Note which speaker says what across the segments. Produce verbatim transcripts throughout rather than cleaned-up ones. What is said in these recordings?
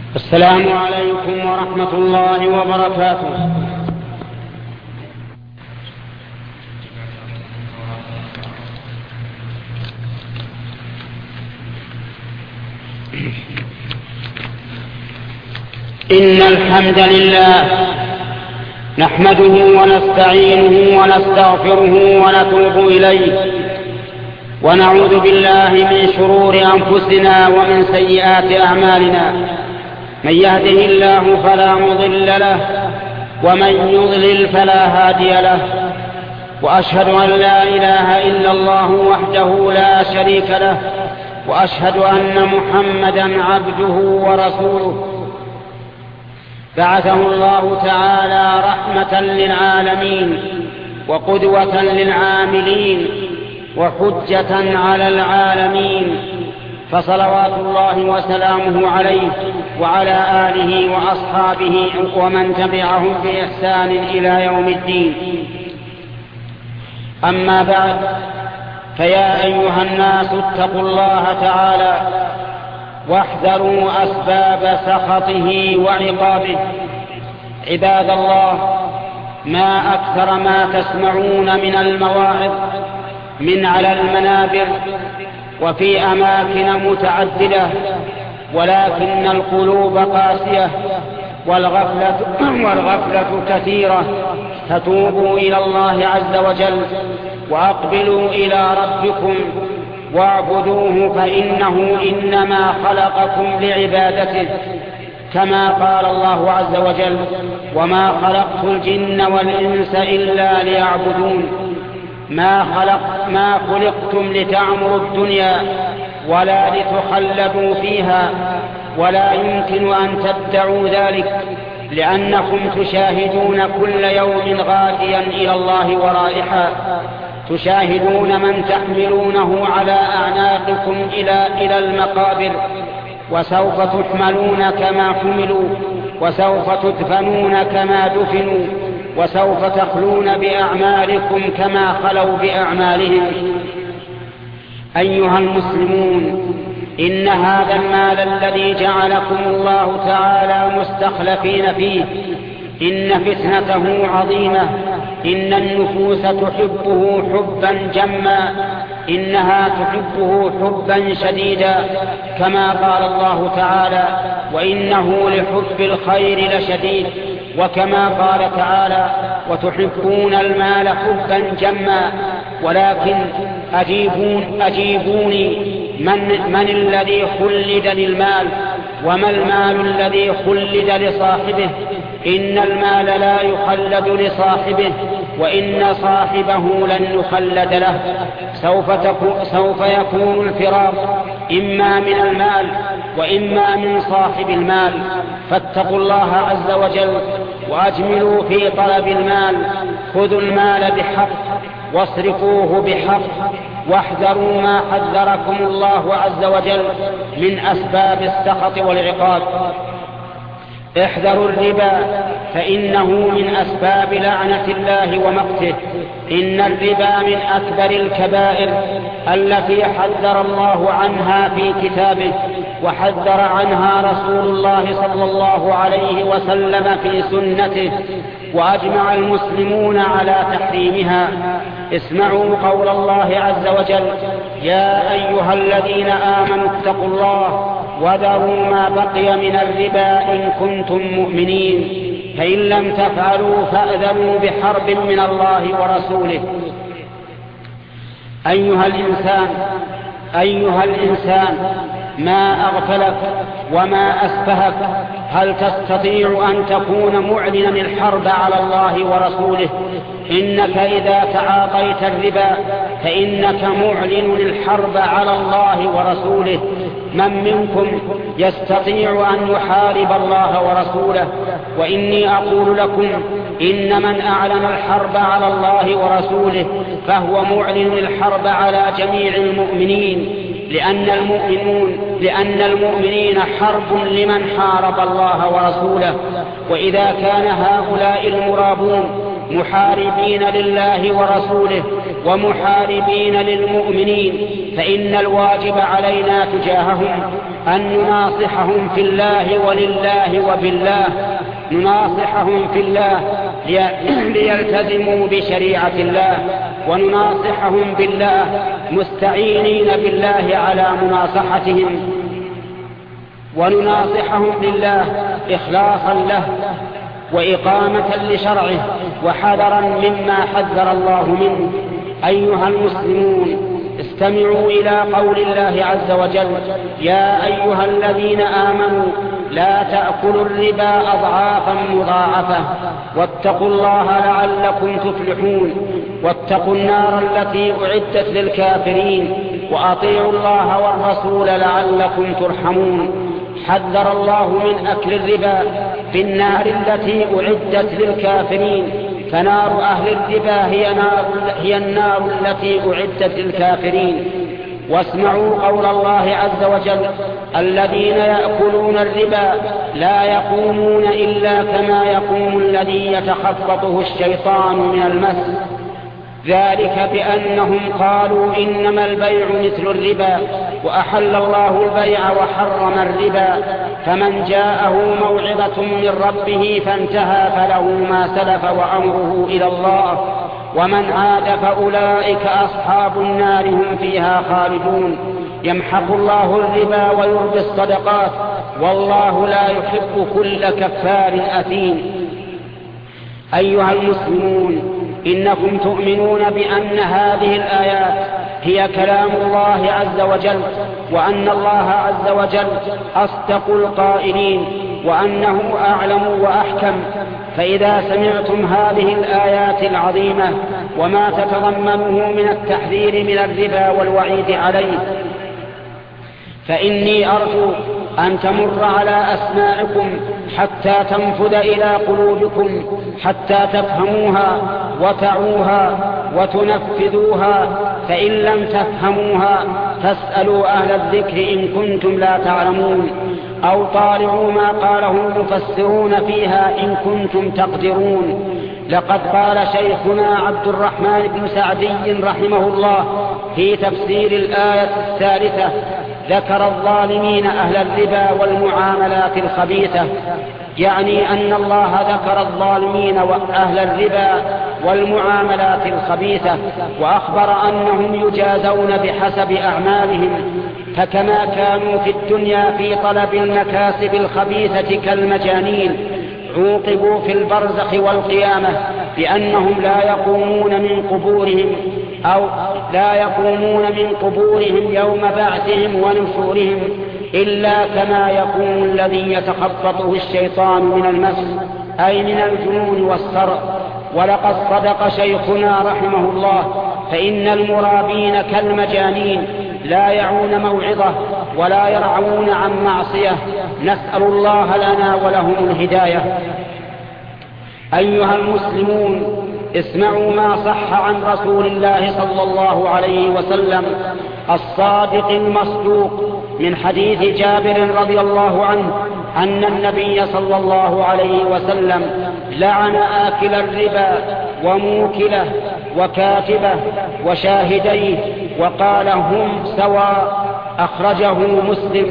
Speaker 1: السلام عليكم ورحمة الله وبركاته. إن الحمد لله نحمده ونستعينه ونستغفره ونتوب إليه، ونعوذ بالله من شرور أنفسنا ومن سيئات أعمالنا. من يهده الله فلا مضل له، ومن يضلل فلا هادي له، وأشهد أن لا إله إلا الله وحده لا شريك له، وأشهد أن محمدا عبده ورسوله بعثه الله تعالى رحمة للعالمين وقدوة للعاملين وحجة على العالمين، فصلوات الله وسلامه عليه وعلى آله وأصحابه ومن تبعهم بإحسان إلى يوم الدين. أما بعد، فيا أيها الناس اتقوا الله تعالى واحذروا أسباب سخطه وعقابه. عباد الله، ما أكثر ما تسمعون من المواعظ من على المنابر وفي أماكن متعددة، ولكن القلوب قاسية والغفلة, والغفلة كثيرة. فتوبوا إلى الله عز وجل وأقبلوا إلى ربكم واعبدوه، فإنه إنما خلقكم لعبادته، كما قال الله عز وجل: وما خلقت الجن والإنس إلا ليعبدون. ما, خلق ما خلقتم لتعمروا الدنيا ولا لتخلدوا فيها، ولا يمكن أن تدعوا ذلك، لأنكم تشاهدون كل يوم غاديا إلى الله ورائحا، تشاهدون من تحملونه على أعناقكم إلى, إلى المقابر، وسوف تحملون كما حملوا، وسوف تدفنون كما دفنوا، وسوف تخلون بأعمالكم كما خلوا بأعمالهم. أيها المسلمون، إن هذا المال الذي جعلكم الله تعالى مستخلفين فيه إن فتنته عظيمة. إن النفوس تحبه حبا جما، إنها تحبه حبا شديدا، كما قال الله تعالى: وإنه لحب الخير لشديد. وكما قال تعالى: وتحبون المال حبا جما. ولكن أجيبون أجيبوني من, من الذي خلد للمال؟ وما المال الذي خلد لصاحبه؟ إن المال لا يخلد لصاحبه، وإن صاحبه لن يخلد له. سوف, سوف يكون الفراق إما من المال وإما من صاحب المال. فاتقوا الله عز وجل وأجملوا في طلب المال. خذوا المال بحق واصرفوه بحق، واحذروا ما حذركم الله عز وجل من أسباب السخط والعقاب. احذروا الربا، فإنه من أسباب لعنة الله ومقته. إن الربا من أكبر الكبائر التي حذر الله عنها في كتابه، وحذر عنها رسول الله صلى الله عليه وسلم في سنته، وأجمع المسلمون على تحريمها. اسمعوا قول الله عز وجل: يا أيها الذين آمنوا اتقوا الله وذروا ما بقي من الربا إن كنتم مؤمنين، فإن لم تفعلوا فأذنوا بحرب من الله ورسوله. أيها الإنسان أيها الإنسان ما أغفلك وما أسفهك؟ هل تستطيع أن تكون معلنا الحرب على الله ورسوله؟ إنك إذا تعاطيت الربا فإنك معلن الحرب على الله ورسوله. من منكم يستطيع أن يحارب الله ورسوله؟ وإني أقول لكم إن من أعلن الحرب على الله ورسوله فهو معلن الحرب على جميع المؤمنين، لأن المؤمنون لأن المؤمنين حرب لمن حارب الله ورسوله. وإذا كان هؤلاء المرابون محاربين لله ورسوله ومحاربين للمؤمنين، فإن الواجب علينا تجاههم أن نناصحهم في الله ولله وبالله، نناصحهم في الله ليلتزموا بشريعة الله، ونناصحهم بالله مستعينين بالله على مناصحتهم، ونناصحهم لله إخلاصا له وإقامة لشرعه وحذرا مما حذر الله منه. أيها المسلمون، استمعوا إلى قول الله عز وجل: يا أيها الذين آمنوا لا تأكلوا الربا أضعافا مضاعفة واتقوا الله لعلكم تفلحون، واتقوا النار التي أعدت للكافرين، وأطيعوا الله والرسول لعلكم ترحمون. حذر الله من أكل الربا في النار التي أعدت للكافرين، فنار أهل الربا هي, نار هي النار التي أعدت للكافرين. واسمعوا قول الله عز وجل: الذين يأكلون الربا لا يقومون إلا كما يقوم الذي يتخبطه الشيطان من المس، ذلك بأنهم قالوا إنما البيع مثل الربا وأحل الله البيع وحرم الربا، فمن جاءه موعظة من ربه فانتهى فله ما سلف وأمره إلى الله، ومن عاد فأولئك أصحاب النار هم فيها خالدون. يمحق الله الربا ويربي الصدقات، والله لا يحب كل كفار أثيم. أيها المسلمون، إنكم تؤمنون بأن هذه الآيات هي كلام الله عز وجل، وأن الله عز وجل أصدق القائلين، وأنه أعلم وأحكم. فإذا سمعتم هذه الآيات العظيمة وما تتضمنه من التحذير من الربا والوعيد عليه، فإني أرجو أن تمر على أسماعكم حتى تنفذ إلى قلوبكم، حتى تفهموها وتعوها وتنفذوها، فإن لم تفهموها فاسألوا أهل الذكر إن كنتم لا تعلمون، أو طالعوا ما قاله المفسرون فيها إن كنتم تقدرون. لقد قال شيخنا عبد الرحمن بن سعدي رحمه الله في تفسير الآية الثالثة: ذكر الظالمين أهل الربا والمعاملات الخبيثة، يعني أن الله ذكر الظالمين وأهل الربا والمعاملات الخبيثة، وأخبر أنهم يجازون بحسب أعمالهم، فكما كانوا في الدنيا في طلب المكاسب الخبيثة كالمجانين، عوقبوا في البرزخ والقيامة بأنهم لا يقومون من قبورهم أو لا يقومون من قبورهم يوم بعثهم ونشورهم إلا كما يقوم الذي يتخبطه الشيطان من المس، أي من الجنون والسرق. ولقد صدق شيخنا رحمه الله، فإن المرابين كالمجانين لا يعون موعظة ولا يرعون عن معصية، نسأل الله لنا ولهم الهداية. أيها المسلمون، اسمعوا ما صح عن رسول الله صلى الله عليه وسلم الصادق المصدوق من حديث جابر رضي الله عنه أن النبي صلى الله عليه وسلم لعن آكل الربا وموكله وكاتبه وشاهديه وقال: هم سواء. أخرجه مسلم.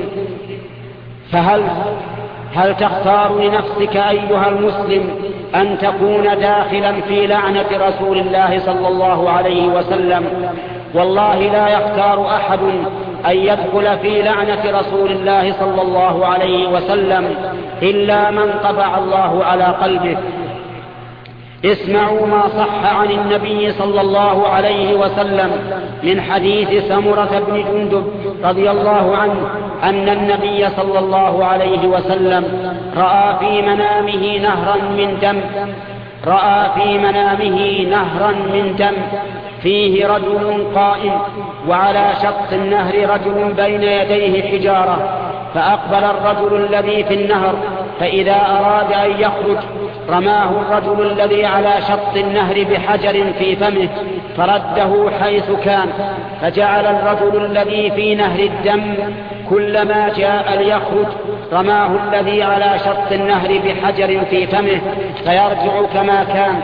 Speaker 1: فهل هل تختار لنفسك أيها المسلم أن تكون داخلا في لعنة رسول الله صلى الله عليه وسلم؟ والله لا يختار أحد أن يدخل في لعنة رسول الله صلى الله عليه وسلم إلا من طبع الله على قلبه. اسمعوا ما صح عن النبي صلى الله عليه وسلم من حديث سمرة بن جندب رضي الله عنه أن النبي صلى الله عليه وسلم رأى في منامه نهرا من دم رأى في منامه نهرا من دم فيه رجل قائم، وعلى شط النهر رجل بين يديه حجارة، فأقبل الرجل الذي في النهر، فإذا أراد أن يخرج رماه الرجل الذي على شط النهر بحجر في فمه فرده حيث كان، فجعل الرجل الذي في نهر الدم كلما جاء ليخرج رماه الذي على شط النهر بحجر في فمه فيرجع كما كان.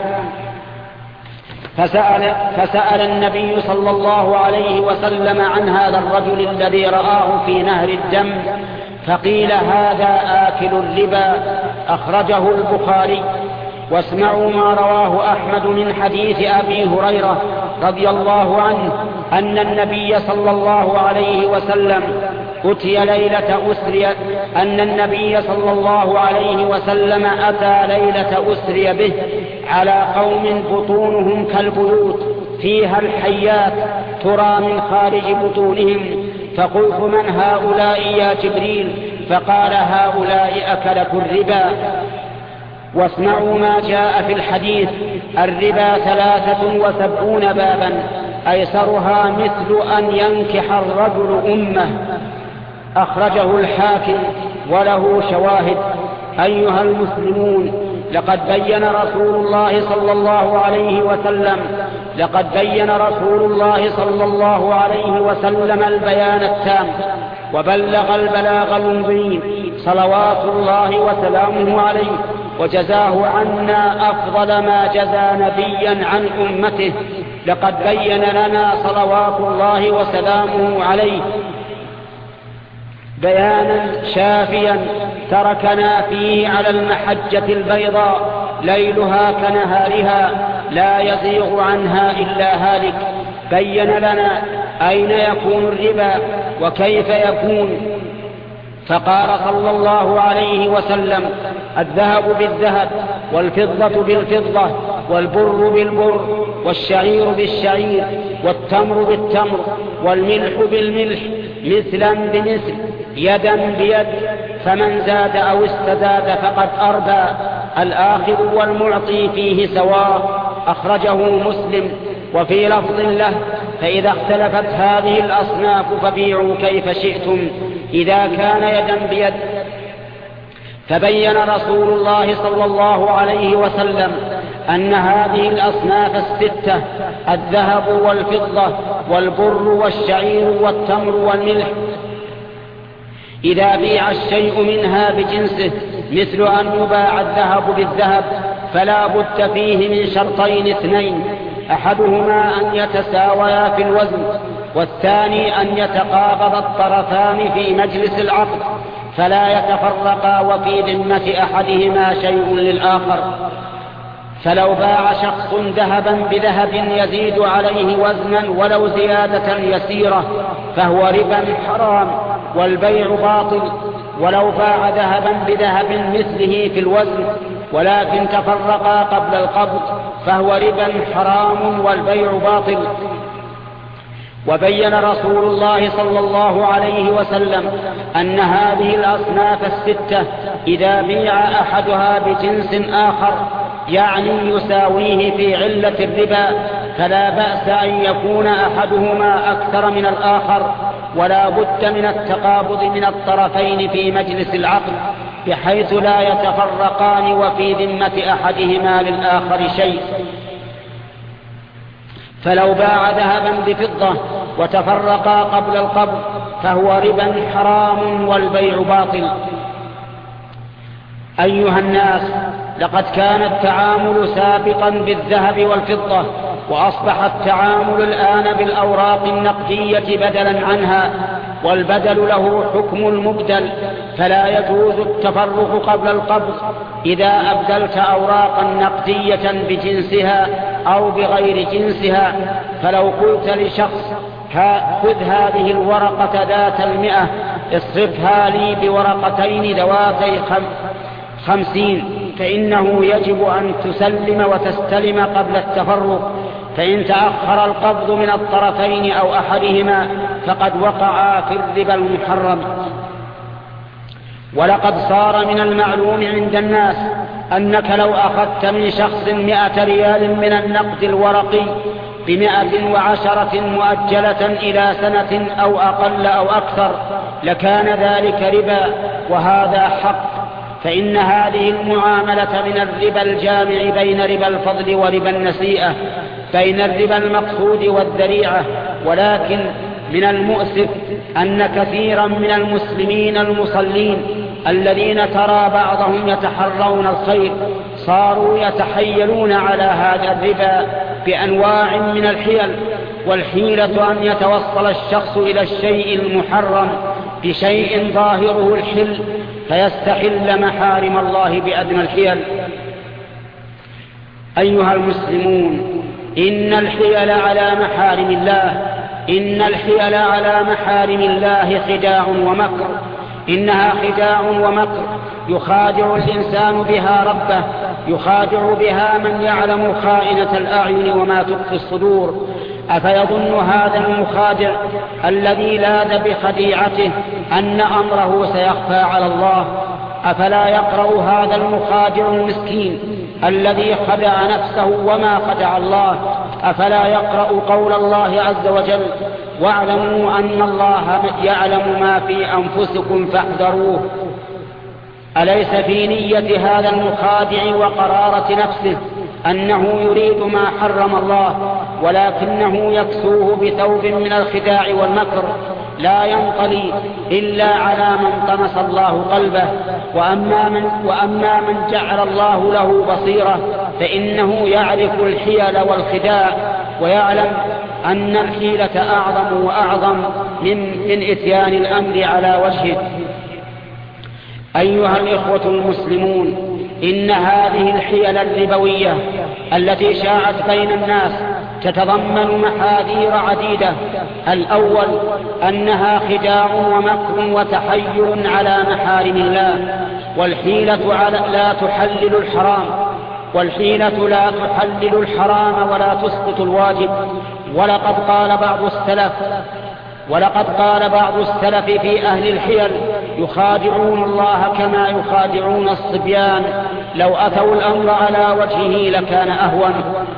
Speaker 1: فسأل, فسأل النبي صلى الله عليه وسلم عن هذا الرجل الذي رآه في نهر الدم، فقيل هذا آكل الربا. أخرجه البخاري. واسمعوا ما رواه أحمد من حديث أبي هريرة رضي الله عنه أن النبي صلى الله عليه وسلم أتي ليلة أسري أن النبي صلى الله عليه وسلم أتى ليلة أسري به على قوم بطونهم كالبيوت فيها الحيات ترى من خارج بطونهم، فقلت من هؤلاء يا جبريل؟ فقال هؤلاء أكلة الربا. واسمعوا ما جاء في الحديث: الربا ثلاثة وسبعون بابا أيسرها مثل أن ينكح الرجل أمه. أخرجه الحاكم وله شواهد. أيها المسلمون، لقد بين رسول الله صلى الله عليه وسلم لقد بين رسول الله صلى الله عليه وسلم البيان التام، وبلغ البلاغ المبين صلوات الله وسلامه عليه، وجزاه عنا أفضل ما جزى نبيا عن أمته. لقد بين لنا صلوات الله وسلامه عليه بيانا شافيا تركنا فيه على المحجة البيضاء ليلها كنهارها لا يزيغ عنها إلا هالك. بين لنا أين يكون الربا وكيف يكون، فقال صلى الله عليه وسلم: الذهب بالذهب، والفضة بالفضة، والبر بالبر، والشعير بالشعير، والتمر بالتمر، والملح بالملح، مثلا بمثل، يدا بيد، فمن زاد أو استزاد فقد أربى، الآخذ والمعطي فيه سواء. أخرجه مسلم. وفي لفظ له: فإذا اختلفت هذه الأصناف فبيعوا كيف شئتم إذا كان يدا بيد. فبين رسول الله صلى الله عليه وسلم أن هذه الأصناف الستة: الذهب والفضة والبر والشعير والتمر والملح، إذا بيع الشيء منها بجنسه مثل أن يباع الذهب بالذهب فلا بد فيه من شرطين اثنين: أحدهما أن يتساويا في الوزن، والثاني أن يتقابض الطرفان في مجلس العقد فلا يتفرقا وفي ذمة أحدهما شيء للآخر. فلو باع شخص ذهبا بذهب يزيد عليه وزنا ولو زيادة يسيرة فهو ربا حرام والبيع باطل. ولو باع ذهبا بذهب مثله في الوزن ولكن تفرقا قبل القبض فهو ربا حرام والبيع باطل. وبين رسول الله صلى الله عليه وسلم أن هذه الأصناف الستة إذا بيع أحدها بجنس آخر يعني يساويه في علة الربا فلا بأس أن يكون أحدهما أكثر من الآخر، ولا بد من التقابض من الطرفين في مجلس العقد بحيث لا يتفرقان وفي ذمة أحدهما للآخر شيء. فلو باع ذهبا بفضة وتفرقا قبل القبض فهو ربا حرام والبيع باطل. أيها الناس، لقد كان التعامل سابقا بالذهب والفضة، وأصبح التعامل الآن بالأوراق النقدية بدلا عنها، والبدل له حكم المبدل، فلا يجوز التفرق قبل القبض إذا أبدلت أوراقا نقدية بجنسها أو بغير جنسها. فلو قلت لشخص: خذ هذه الورقة ذات المئة اصرفها لي بورقتين ذواتي خمسين، فإنه يجب أن تسلم وتستلم قبل التفرق، فإن تأخر القبض من الطرفين أو أحدهما فقد وقع في الربا المحرم. ولقد صار من المعلوم عند الناس أنك لو أخذت من شخص مئة ريال من النقد الورقي بمئة وعشرة مؤجلة إلى سنة أو أقل أو أكثر لكان ذلك ربا، وهذا حق. فإن هذه المعاملة من الربا الجامع بين ربا الفضل وربا النسيئة، بين الربا المقصود والذريعة. ولكن من المؤسف أن كثيرا من المسلمين المصلين الذين ترى بعضهم يتحرون الخير صاروا يتحيلون على هذا الربا بأنواع من الحيل. والحيلة أن يتوصل الشخص إلى الشيء المحرم بشيء ظاهره الحل فيستحل محارم الله بأدنى الحيل. أيها المسلمون، إن الحيل على محارم الله إن الحيل على محارم الله خداع ومكر إنها خداع ومكر يخادع الإنسان بها ربه، يخادع بها من يعلم خائنة الأعين وما تخفي الصدور. أفيظن هذا المخادع الذي لاذ بخديعته أن أمره سيخفى على الله؟ أفلا يقرأ هذا المخادع المسكين الذي خدع نفسه وما خدع الله؟ أفلا يقرأ قول الله عز وجل: واعلموا أن الله يعلم ما في أنفسكم فاحذروه؟ أليس في نية هذا المخادع وقرارة نفسه أنه يريد ما حرم الله، ولكنه يكسوه بثوب من الخداع والمكر لا ينطلي إلا على من طمس الله قلبه؟ وأما من, وأما من جعل الله له بصيرة فإنه يعرف الحيل والخداع، ويعلم أن الحيلة أعظم وأعظم من, من إتيان الأمر على وجهه. أيها الإخوة المسلمون، إن هذه الحيل الربوية التي شاعت بين الناس تتضمن محاذير عديدة. الأول أنها خداع ومكر وتحيل على محارم الله، والحيلة لا تحلل الحرام والحيلة لا تحلل الحرام ولا تسقط الواجب. ولقد قال بعض السلف ولقد قال بعض السلف في أهل الحيل: يخادعون الله كما يخادعون الصبيان، لو أتوا الأمر على وجهه لكان أهون.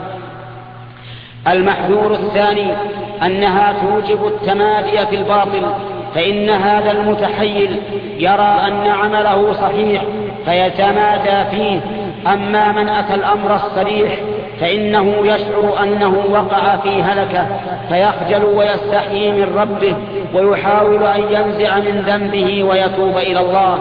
Speaker 1: المحذور الثاني أنها توجب التمادي في الباطل، فإن هذا المتحيل يرى أن عمله صحيح فيتمادى فيه. أما من أتى الأمر الصريح فإنه يشعر أنه وقع في هلكة فيخجل ويستحيي من ربه ويحاول أن ينزع من ذنبه ويتوب إلى الله.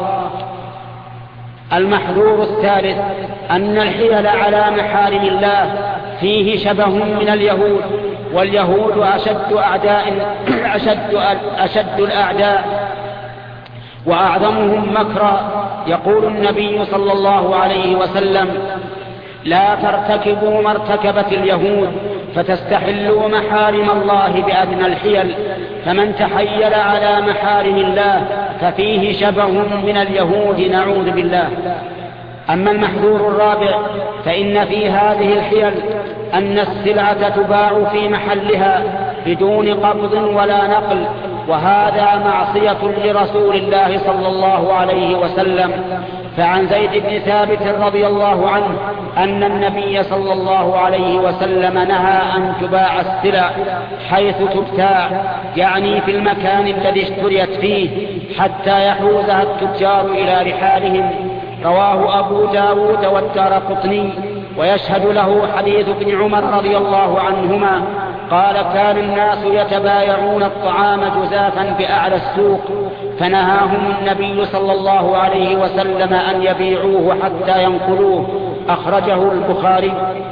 Speaker 1: المحذور الثالث أن الحيل على محارم الله فيه شبه من اليهود، واليهود أشد أعداء أشد, أشد الأعداء وأعظمهم مكرا. يقول النبي صلى الله عليه وسلم: لا ترتكبوا ما ارتكبت اليهود فتستحلوا محارم الله بأدنى الحيل، فمن تحيل على محارم الله ففيه شبه من اليهود، نعوذ بالله. أما المحذور الرابع فإن في هذه الحيل أن السلعة تباع في محلها بدون قبض ولا نقل، وهذا معصية لرسول الله صلى الله عليه وسلم. فعن زيد بن ثابت رضي الله عنه أن النبي صلى الله عليه وسلم نهى أن تباع السلع حيث تبتاع، يعني في المكان الذي اشتريت فيه، حتى يحوزها التجار إلى رحالهم. رواه أبو داود والدارقطني، ويشهد له حديث ابن عمر رضي الله عنهما قال: كان الناس يتبايعون الطعام جزافا بأعلى السوق، فنهاهم النبي صلى الله عليه وسلم أن يبيعوه حتى ينقلوه. أخرجه البخاري.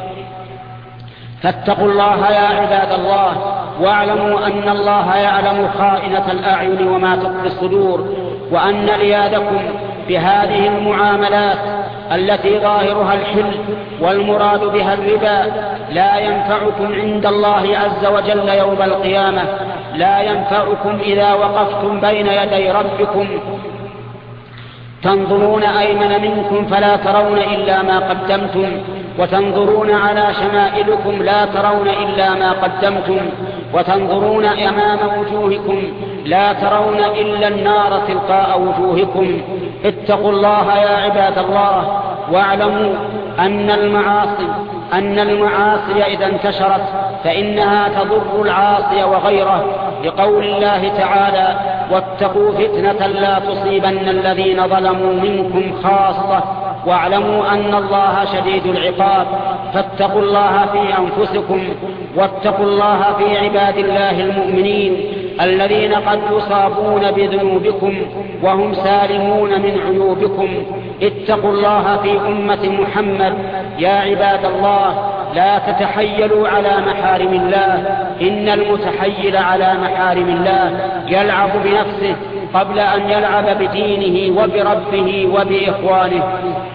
Speaker 1: فاتقوا الله يا عباد الله، واعلموا أن الله يعلم خائنة الأعين وما تخفي الصدور، وأن ليادكم بهذه المعاملات التي ظاهرها الحل والمراد بها الربا لا ينفعكم عند الله عز وجل يوم القيامة، لا ينفعكم إذا وقفتم بين يدي ربكم تنظرون أيمن منكم فلا ترون إلا ما قدمتم، وتنظرون على شمائلكم لا ترون إلا ما قدمتم، وتنظرون أمام وجوهكم لا ترون إلا النار تلقاء وجوهكم. اتقوا الله يا عباد الله، واعلموا أن المعاصي أن المعاصي إذا انتشرت فإنها تضر العاصي وغيره، لقول الله تعالى: واتقوا فتنة لا تصيبن الذين ظلموا منكم خاصة واعلموا أن الله شديد العقاب. فاتقوا الله في أنفسكم، واتقوا الله في عباد الله المؤمنين الذين قد يصابون بذنوبكم وهم سالمون من عيوبكم. اتقوا الله في أمة محمد يا عباد الله، لا تتحيلوا على محارم الله، إن المتحيل على محارم الله يلعب بنفسه قبل أن يلعب بدينه وبربه وبإخوانه.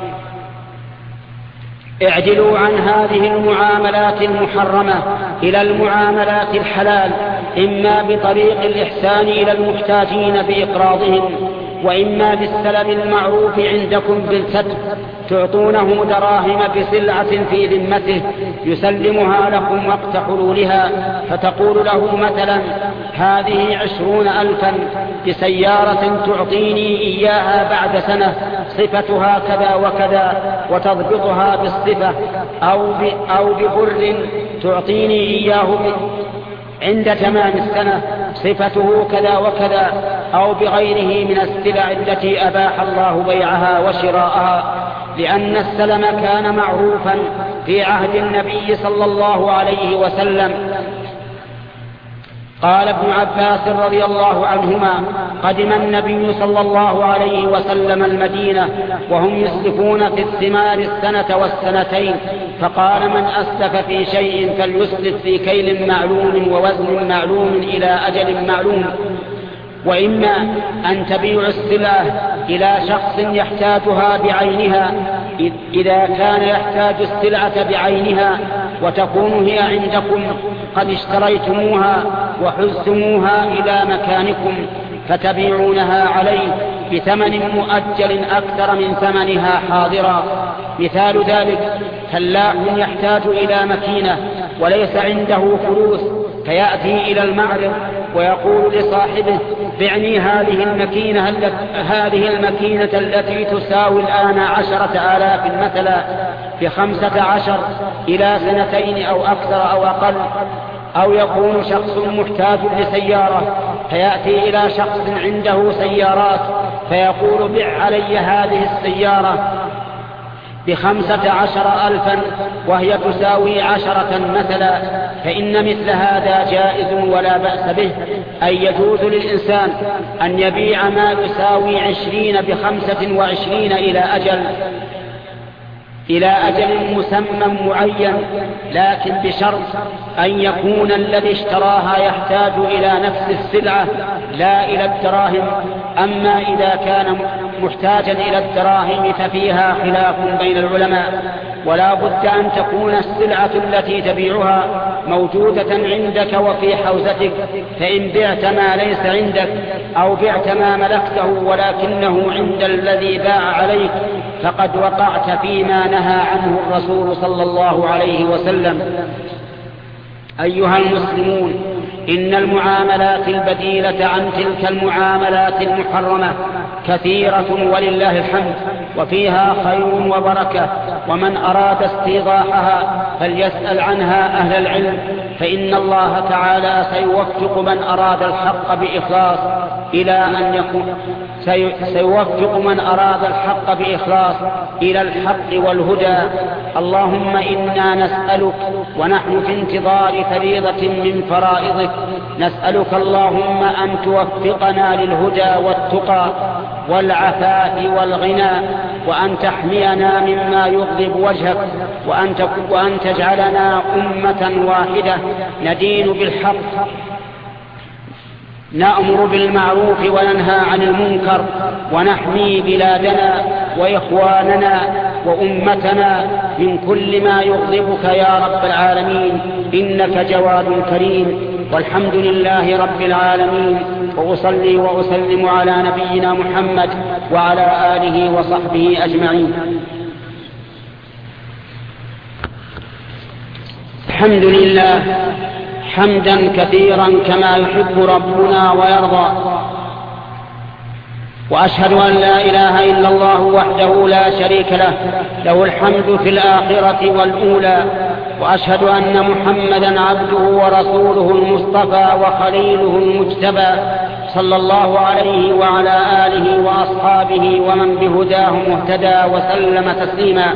Speaker 1: اعدلوا عن هذه المعاملات المحرمة إلى المعاملات الحلال، إما بطريق الإحسان إلى المحتاجين بإقراضهم، وإما بالسلم المعروف عندكم بالكتب، تعطونه دراهم بسلعة في ذمته يسلمها لكم وقت حلولها، فتقول له مثلا: هذه عشرون ألفا بسيارة تعطيني إياها بعد سنة صفتها كذا وكذا، وتضبطها بالصفة، أو أو ببر تعطيني إياه عند تمام السنة صفته كذا وكذا، أو بغيره من السلع التي أباح الله بيعها وشراءها، لأن السلم كان معروفا في عهد النبي صلى الله عليه وسلم. قال ابن عباس رضي الله عنهما: قدم النبي صلى الله عليه وسلم المدينة وهم يسلفون في الثمار السنة والسنتين، فقال: من أسلف في شيء فليسلف في كيل معلوم ووزن معلوم إلى أجل معلوم. وإما أن تبيع السلعة إلى شخص يحتاجها بعينها إذا كان يحتاج السلعة بعينها، وتكون هي عندكم قد اشتريتموها وحزتموها إلى مكانكم، فتبيعونها عليه بثمن مؤجل أكثر من ثمنها حاضرا. مثال ذلك: فلاح يحتاج إلى مكينة وليس عنده فلوس، فيأتي إلى المعرض ويقول لصاحبه: بعني هذه المكينة هذه المكينة التي تساوي الآن عشرة آلاف مثلا بخمسة عشر إلى سنتين أو أكثر أو أقل. أو يكون شخص محتاج لسيارة فيأتي إلى شخص عنده سيارات فيقول: بع علي هذه السيارة بخمسة عشر ألفا وهي تساوي عشرة مثلا، فإن مثل هذا جائز ولا بأس به، أي يجوز للإنسان أن يبيع ما يساوي عشرين بخمسة وعشرين إلى أجل إلى أجل مسمى معين، لكن بشرط أن يكون الذي اشتراها يحتاج إلى نفس السلعة لا إلى الدراهم. أما إذا كان محتاجا إلى الدراهم ففيها خلاف بين العلماء، ولا بد أن تكون السلعة التي تبيعها موجودة عندك وفي حوزتك، فإن بعت ما ليس عندك أو بعت ما ملكته ولكنه عند الذي باع عليك فقد وقعت فيما نهى عنه الرسول صلى الله عليه وسلم. أيها المسلمون، إن المعاملات البديلة عن تلك المعاملات المحرمة كثيرة ولله الحمد، وفيها خير وبركة، ومن أراد استيضاحها فليسأل عنها أهل العلم، فإن الله تعالى سيوفق من أراد الحق بإخلاص إلى أن يكون سيوفق من أراد الحق بإخلاص إلى الحق والهدى. اللهم إنا نسألك ونحن في انتظار فريضة من فرائضك، نسألك اللهم أن توفقنا للهدى والتقى والعفاف والغنى، وأن تحمينا مما يغضب وجهك، وأن, وأن تجعلنا أمة واحدة ندين بالحق، نأمر بالمعروف وننهى عن المنكر، ونحمي بلادنا وإخواننا وأمتنا من كل ما يغضبك يا رب العالمين، إنك جواد كريم. والحمد لله رب العالمين، وأصلي وأسلم على نبينا محمد وعلى آله وصحبه أجمعين. الحمد لله حمدا كثيرا كما يحب ربنا ويرضى، وأشهد أن لا إله إلا الله وحده لا شريك له، له الحمد في الآخرة والأولى، وأشهد أن محمدا عبده ورسوله المصطفى وخليله المجتبى، صلى الله عليه وعلى آله وأصحابه ومن بهداه مهتدى وسلم تسليما.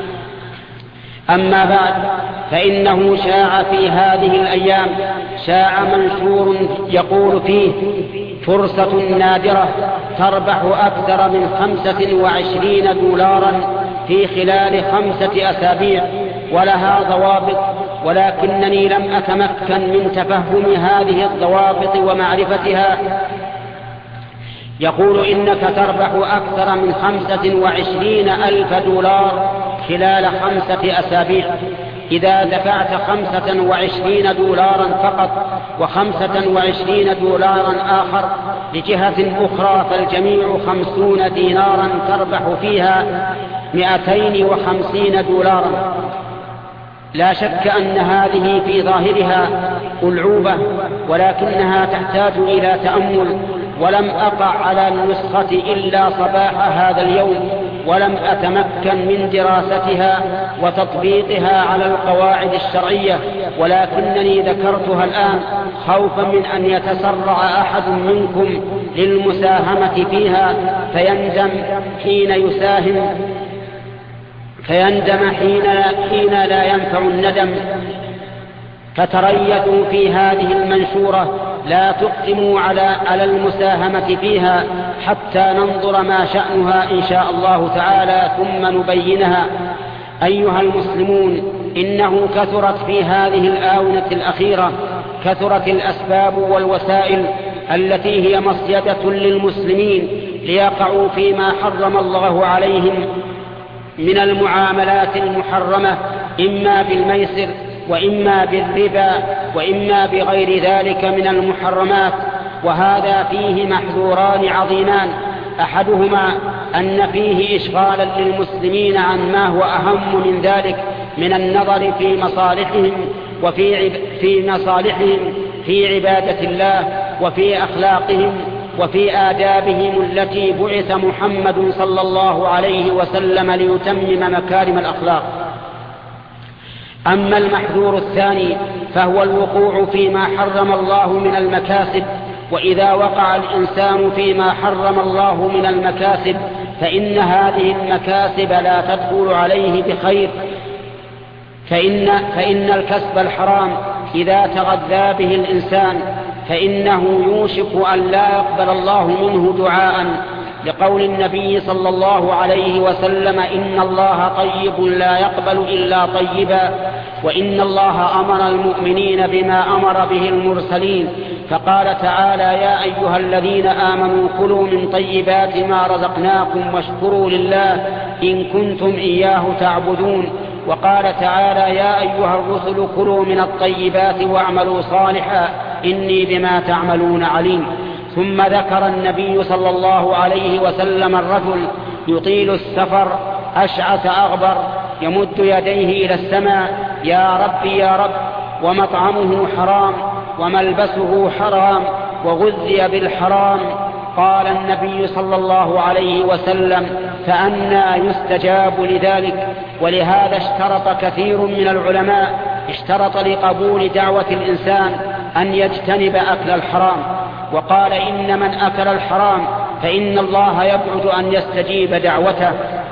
Speaker 1: أما بعد، فإنه شاع في هذه الأيام شاع منشور يقول فيه: فرصة نادرة تربح أكثر من خمسة وعشرين دولارا في خلال خمسة أسابيع، ولها ضوابط، ولكنني لم أتمكن من تفهم هذه الضوابط ومعرفتها، يقول إنك تربح أكثر من خمسة وعشرين ألف دولار خلال خمسة أسابيع إذا دفعت خمسة وعشرين دولارا فقط وخمسة وعشرين دولارا آخر لجهة أخرى، فالجميع خمسون دينارا تربح فيها مئتين وخمسين دولارا. لا شك أن هذه في ظاهرها ألعوبة، ولكنها تحتاج إلى تأمل. ولم أقع على النسخة إلا صباح هذا اليوم، ولم أتمكن من دراستها وتطبيقها على القواعد الشرعية، ولكنني ذكرتها الآن خوفا من أن يتسرع أحد منكم للمساهمة فيها فيندم حين يساهم فيندم حين, حين لا ينفع الندم. فتريثوا في هذه المنشورة، لا تقدموا على, على المساهمة فيها حتى ننظر ما شأنها إن شاء الله تعالى ثم نبينها. أيها المسلمون، إنه كثرت في هذه الآونة الأخيرة كثرت الأسباب والوسائل التي هي مصيدة للمسلمين ليقعوا فيما حرم الله عليهم من المعاملات المحرمة، إما بالميسر وإما بالربا وإما بغير ذلك من المحرمات. وهذا فيه محذوران عظيمان، أحدهما أن فيه إشغالا للمسلمين عن ما هو أهم من ذلك من النظر في مصالحهم وفي في مصالحهم في عبادة الله وفي أخلاقهم وفي آدابهم التي بعث محمد صلى الله عليه وسلم ليتمم مكارم الأخلاق. أما المحذور الثاني فهو الوقوع فيما حرم الله من المكاسب. وإذا وقع الإنسان فيما حرم الله من المكاسب فإن هذه المكاسب لا تدخل عليه بخير، فإن, فإن الكسب الحرام إذا تغذى به الإنسان فإنه يوشك أن لا يقبل الله منه دعاء، لقول النبي صلى الله عليه وسلم: إن الله طيب لا يقبل إلا طيبا. وإن الله أمر المؤمنين بما أمر به المرسلين، فقال تعالى: يا أيها الذين آمنوا كلوا من طيبات ما رزقناكم واشكروا لله إن كنتم إياه تعبدون. وقال تعالى: يا أيها الرسل كلوا من الطيبات واعملوا صالحا إني بما تعملون عليم. ثم ذكر النبي صلى الله عليه وسلم الرجل يطيل السفر أشعث أغبر يمد يديه إلى السماء: يا رب يا رب، ومطعمه حرام وملبسه حرام وغذي بالحرام. قال النبي صلى الله عليه وسلم: فأنى يستجاب لذلك؟ ولهذا اشترط كثير من العلماء اشترط لقبول دعوة الإنسان أن يجتنب أكل الحرام، وقال: إن من أكل الحرام فإن الله يبعد أن يستجيب دعوته.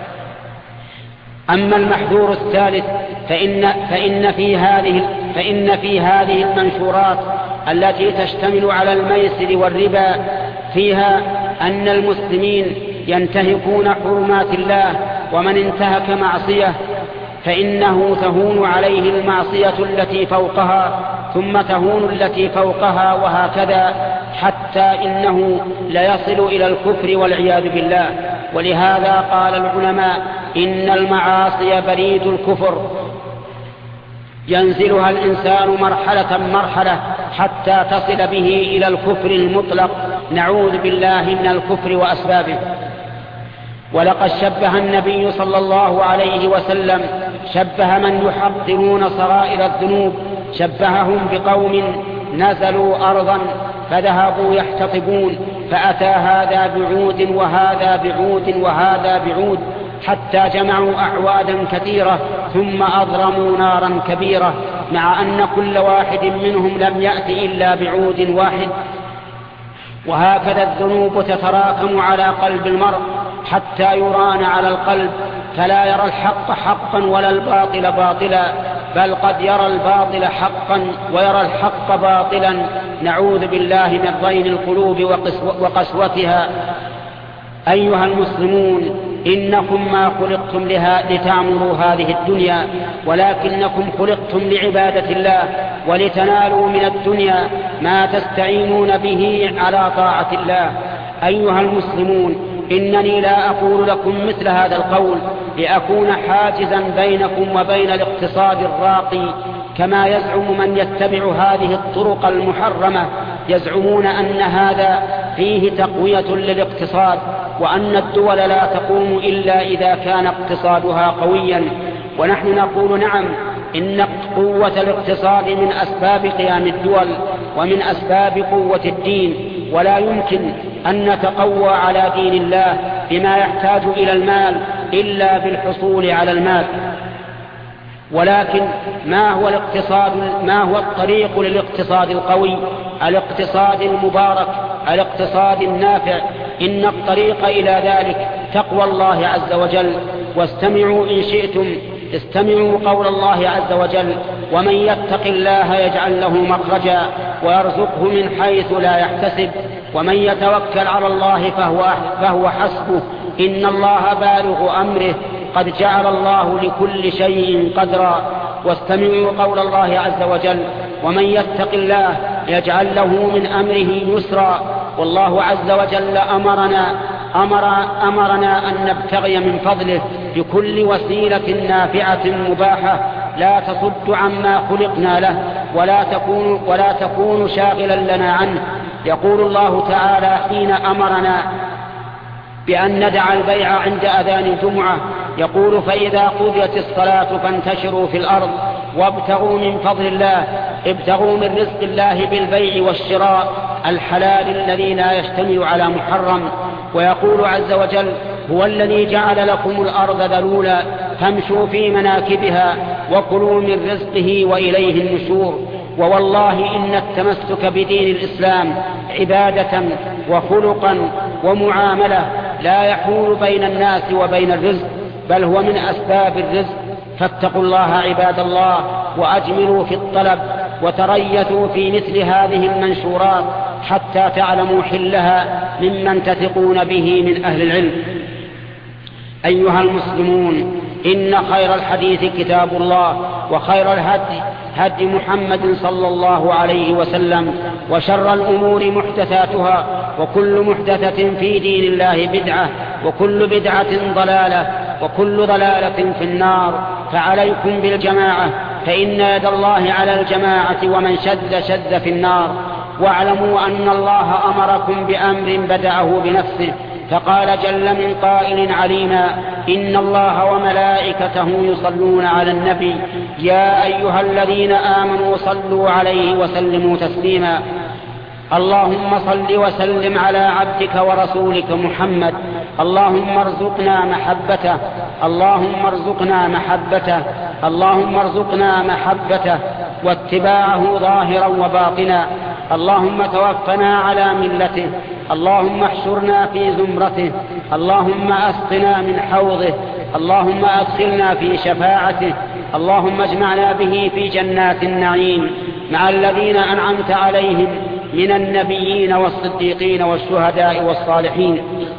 Speaker 1: أما المحذور الثالث فإن, فإن, في هذه فإن في هذه المنشورات التي تشتمل على الميسر والربا فيها أن المسلمين ينتهكون حرمات الله، ومن انتهك معصية فإنه تهون عليه المعصية التي فوقها ثم تهون التي فوقها، وهكذا حتى إنه ليصل إلى الكفر والعياذ بالله. ولهذا قال العلماء: إن المعاصي بريد الكفر، ينزلها الإنسان مرحلة مرحلة حتى تصل به إلى الكفر المطلق، نعوذ بالله من الكفر وأسبابه. ولقد شبه النبي صلى الله عليه وسلم شبه من يحقرون صغائر الذنوب، شبههم بقوم نزلوا أرضا فذهبوا يحتطبون، فأتى هذا بعود وهذا بعود وهذا بعود حتى جمعوا أعوادا كثيرة ثم أضرموا نارا كبيرة، مع أن كل واحد منهم لم يأتي إلا بعود واحد. وهكذا الذنوب تتراكم على قلب المرء حتى يران على القلب، فلا يرى الحق حقا ولا الباطل باطلا، بل قد يرى الباطل حقا ويرى الحق باطلا، نعوذ بالله من ضين القلوب وقسوتها. أيها المسلمون، إنكم ما خلقتم لتعمروا هذه الدنيا، ولكنكم خلقتم لعبادة الله ولتنالوا من الدنيا ما تستعينون به على طاعة الله. أيها المسلمون، إنني لا أقول لكم مثل هذا القول لأكون حاجزا بينكم وبين الاقتصاد الراقي كما يزعم من يتبع هذه الطرق المحرمة. يزعمون أن هذا فيه تقوية للاقتصاد، وأن الدول لا تقوم إلا إذا كان اقتصادها قويا. ونحن نقول نعم، إن قوة الاقتصاد من أسباب قيام الدول ومن أسباب قوة الدين، ولا يمكن أن نتقوى على دين الله بما يحتاج إلى المال إلا بالحصول على المال. ولكن ما هو الاقتصاد ما هو الطريق للاقتصاد القوي، الاقتصاد المبارك، الاقتصاد النافع؟ إن الطريق إلى ذلك تقوى الله عز وجل. واستمعوا إن شئتم، استمعوا قول الله عز وجل: ومن يتق الله يجعل له مخرجا ويرزقه من حيث لا يحتسب ومن يتوكل على الله فهو, فهو حسبه إن الله بالغ أمره قد جعل الله لكل شيء قدرا. واستمعوا قول الله عز وجل: ومن يتق الله يجعل له من أمره يسرا. والله عز وجل أمرنا أمر أمرنا أن نبتغي من فضله بكل وسيلة نافعة مباحة لا تصد عما خلقنا له ولا تكون, ولا تكون شاغلا لنا عنه. يقول الله تعالى حين أمرنا بأن ندع البيع عند أذان الجمعة، يقول: فإذا قضيت الصلاة فانتشروا في الأرض وابتغوا من فضل الله، ابتغوا من رزق الله بالبيع والشراء الحلال الذي لا يشتمل على محرم. ويقول عز وجل: هو الذي جعل لكم الأرض ذلولا فامشوا في مناكبها وكلوا من رزقه وإليه النشور. ووالله إن التمسك بدين الإسلام عبادة وخلقا ومعاملة لا يحول بين الناس وبين الرزق، بل هو من أسباب الرزق. فاتقوا الله عباد الله وأجملوا في الطلب وتريثوا في مثل هذه المنشورات حتى تعلموا حلها ممن تثقون به من أهل العلم. أيها المسلمون، إن خير الحديث كتاب الله، وخير الهدي هدي محمد صلى الله عليه وسلم، وشر الأمور محدثاتها، وكل محدثة في دين الله بدعة، وكل بدعة ضلالة، وكل ضلالة في النار. فعليكم بالجماعة، فإن يد الله على الجماعة، ومن شد شد في النار. واعلموا أن الله أمركم بأمر بدأه بنفسه، فقال جل من قائل عليما: إن الله وملائكته يصلون على النبي يا أيها الذين آمنوا صلوا عليه وسلموا تسليما. اللهم صل وسلم على عبدك ورسولك محمد. اللهم ارزقنا محبته، اللهم ارزقنا محبته، اللهم ارزقنا محبته واتباعه ظاهرا وباطنا. اللهم توفنا على ملته، اللهم احشرنا في زمرته، اللهم اسقنا من حوضه، اللهم ادخلنا في شفاعته، اللهم اجمعنا به في جنات النعيم مع الذين أنعمت عليهم من النبيين والصديقين والشهداء والصالحين.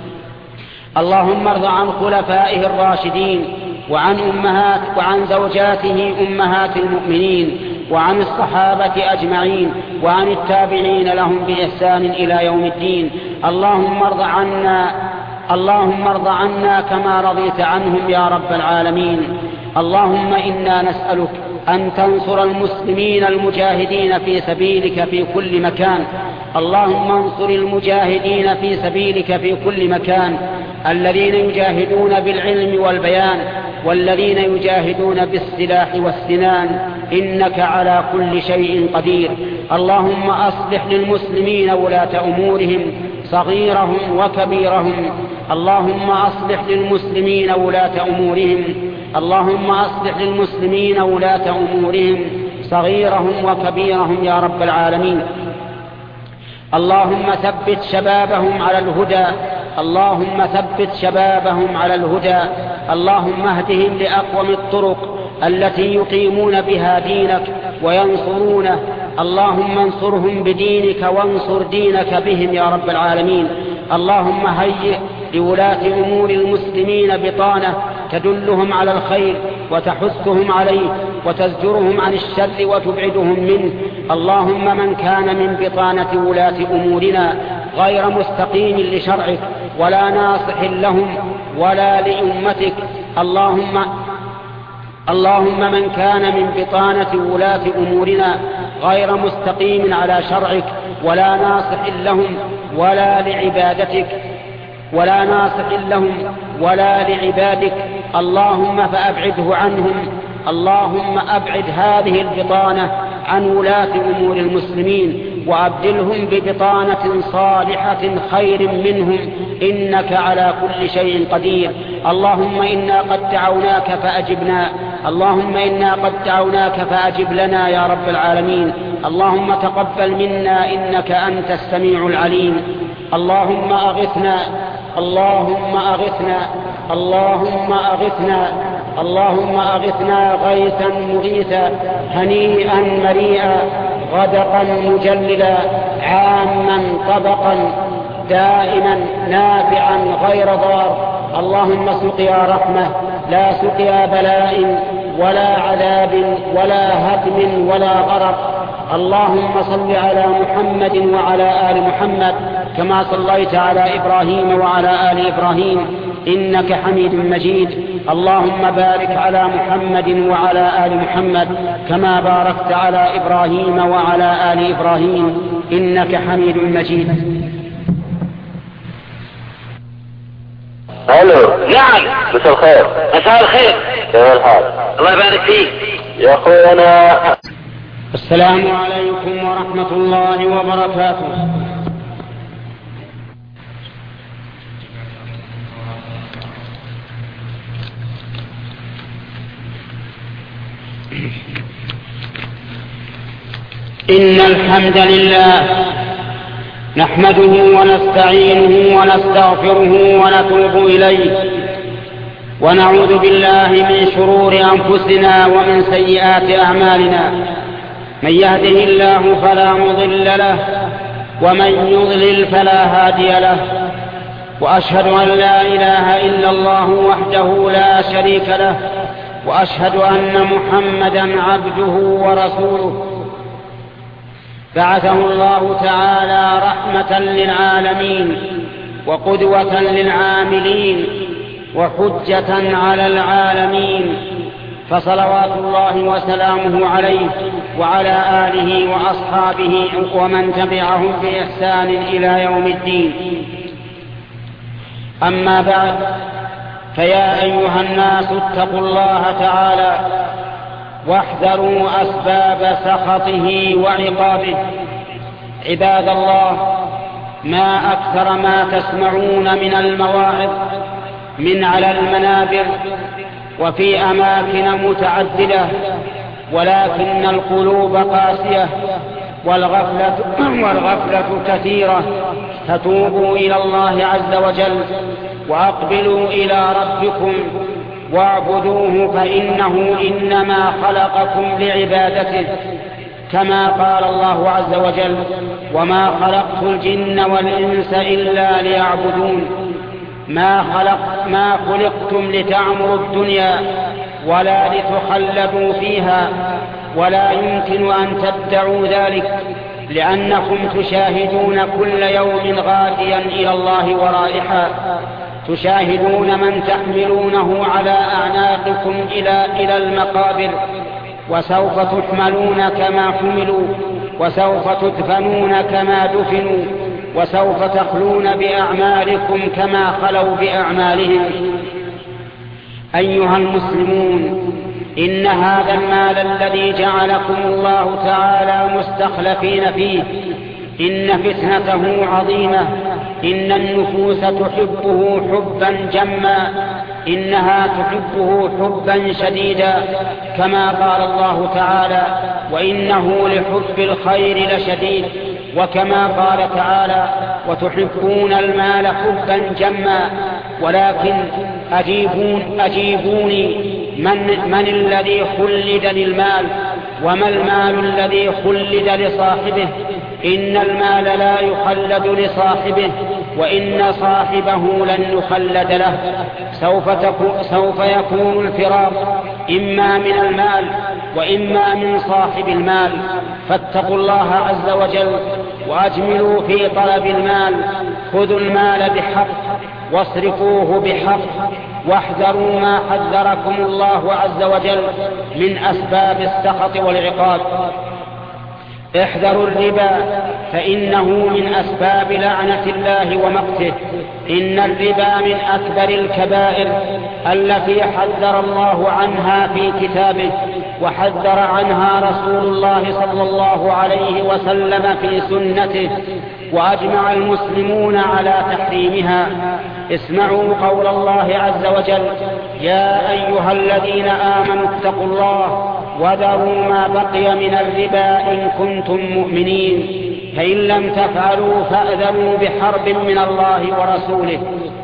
Speaker 1: اللهم ارض عن خلفائه الراشدين وعن أمهات وعن زوجاته أمهات المؤمنين وعن الصحابة أجمعين وعن التابعين لهم بإحسان إلى يوم الدين. اللهم ارض عنا اللهم ارض عنا كما رضيت عنهم يا رب العالمين. اللهم إنا نسألك أن تنصر المسلمين المجاهدين في سبيلك في كل مكان. اللهم انصر المجاهدين في سبيلك في كل مكان، الذين يجاهدون بالعلم والبيان، والذين يجاهدون بالسلاح والسنان، إنك على كل شيء قدير. اللهم أصلح للمسلمين ولاة أمورهم صغيرهم وكبيرهم. اللهم أصلح للمسلمين ولاة أمورهم اللهم أصلح للمسلمين ولاة أمورهم صغيرهم وكبيرهم يا رب العالمين. اللهم ثبت شبابهم على الهدى اللهم ثبت شبابهم على الهدى. اللهم اهدهم لأقوم الطرق التي يقيمون بها دينك وينصرونه. اللهم انصرهم بدينك وانصر دينك بهم يا رب العالمين. اللهم هيئ لولاة أمور المسلمين بطانة تدلهم على الخير وتحثهم عليه وتزجرهم عن الشر وتبعدهم منه. اللهم من كان من بطانة ولاة أمورنا غير مستقيم لشرعك ولا ناصح لهم ولا لأمتك، اللهم اللهم من كان من بطانة ولاة أمورنا غير مستقيم على شرعك ولا ناصح لهم ولا لعبادتك ولا ناصح لهم ولا لعبادك، اللهم فأبعده عنهم. اللهم أبعد هذه البطانة عن ولاة أمور المسلمين وأبدلهم ببطانة صالحة خير منهم، إنك على كل شيء قدير. اللهم إنا قد دعوناك فأجبنا، اللهم إنا قد دعوناك فأجب لنا يا رب العالمين. اللهم تقبل منا إنك أنت السميع العليم. اللهم أغثنا اللهم أغثنا اللهم أغثنا اللهم أغثنا غيثا مغيثا هنيئا مريئا غدقا مجللا عاما طبقا دائما نافعا غير ضار. اللهم سقيا رحمة لا سقيا بلاء ولا عذاب ولا هدم ولا غرق. اللهم صل على محمد وعلى آل محمد كما صليت على إبراهيم وعلى آل إبراهيم إنك حميد مجيد. اللهم بارك على محمد وعلى آل محمد كما باركت على إبراهيم وعلى آل إبراهيم إنك حميد مجيد.
Speaker 2: الو.
Speaker 3: نعم.
Speaker 2: مساء الخير.
Speaker 3: مساء الخير.
Speaker 2: كيف الحال؟
Speaker 3: الله يبارك فيك
Speaker 2: يا اخونا.
Speaker 1: السلام عليكم ورحمة الله وبركاته. إن الحمد لله نحمده ونستعينه ونستغفره ونتوب إليه ونعوذ بالله من شرور أنفسنا ومن سيئات أعمالنا. من يهده الله فلا مضل له ومن يضلل فلا هادي له، وأشهد أن لا إله إلا الله وحده لا شريك له، وأشهد أن محمدا عبده ورسوله بعثه الله تعالى رحمة للعالمين وقدوة للعاملين وحجة على العالمين، فصلوات الله وسلامه عليه وعلى آله وأصحابه ومن تبعهم بإحسان إلى يوم الدين. أما بعد، فيا أيها الناس اتقوا الله تعالى واحذروا أسباب سخطه وعقابه. عباد الله، ما أكثر ما تسمعون من المواعظ من على المنابر وفي أماكن متعددة، ولكن القلوب قاسية والغفلة, والغفلة كثيرة. فتوبوا إلى الله عز وجل وأقبلوا إلى ربكم واعبدوه، فإنه إنما خلقكم لعبادته، كما قال الله عز وجل: وما خلقت الجن والإنس إلا ليعبدون. ما, خلق ما خلقتم لتعمروا الدنيا ولا لتخلدوا فيها، ولا يمكن أن تدعوا ذلك، لأنكم تشاهدون كل يوم غاديا إلى الله ورائحا، تشاهدون من تحملونه على أعناقكم إلى, إلى المقابر، وسوف تحملون كما حملوا، وسوف تدفنون كما دفنوا، وسوف تخلون بأعمالكم كما خلوا بأعمالهم. أيها المسلمون، إن هذا المال الذي جعلكم الله تعالى مستخلفين فيه إن فتنته عظيمة، إن النفوس تحبه حبا جما، إنها تحبه حبا شديدا، كما قال الله تعالى: وإنه لحب الخير لشديد، وكما قال تعالى: وتحبون المال حبا جما. ولكن أجيبون أجيبوني من, من الذي خلد للمال؟ وما المال الذي خلد لصاحبه؟ إن المال لا يخلد لصاحبه، وإن صاحبه لن يخلد له. سوف, سوف يكون الفراق إما من المال وإما من صاحب المال، فاتقوا الله عز وجل وأجملوا في طلب المال. خذوا المال بحق واصرفوه بحق، واحذروا ما حذركم الله عز وجل من أسباب السخط والعقاب. احذروا الربا فإنه من أسباب لعنة الله ومقته. إن الربا من أكبر الكبائر التي حذر الله عنها في كتابه، وحذر عنها رسول الله صلى الله عليه وسلم في سنته، وأجمع المسلمون على تحريمها. اسمعوا قول الله عز وجل: يا أيها الذين آمنوا اتقوا الله وذروا ما بقي من الربا إن كنتم مؤمنين، فإن لم تفعلوا فأذنوا بحرب من الله ورسوله.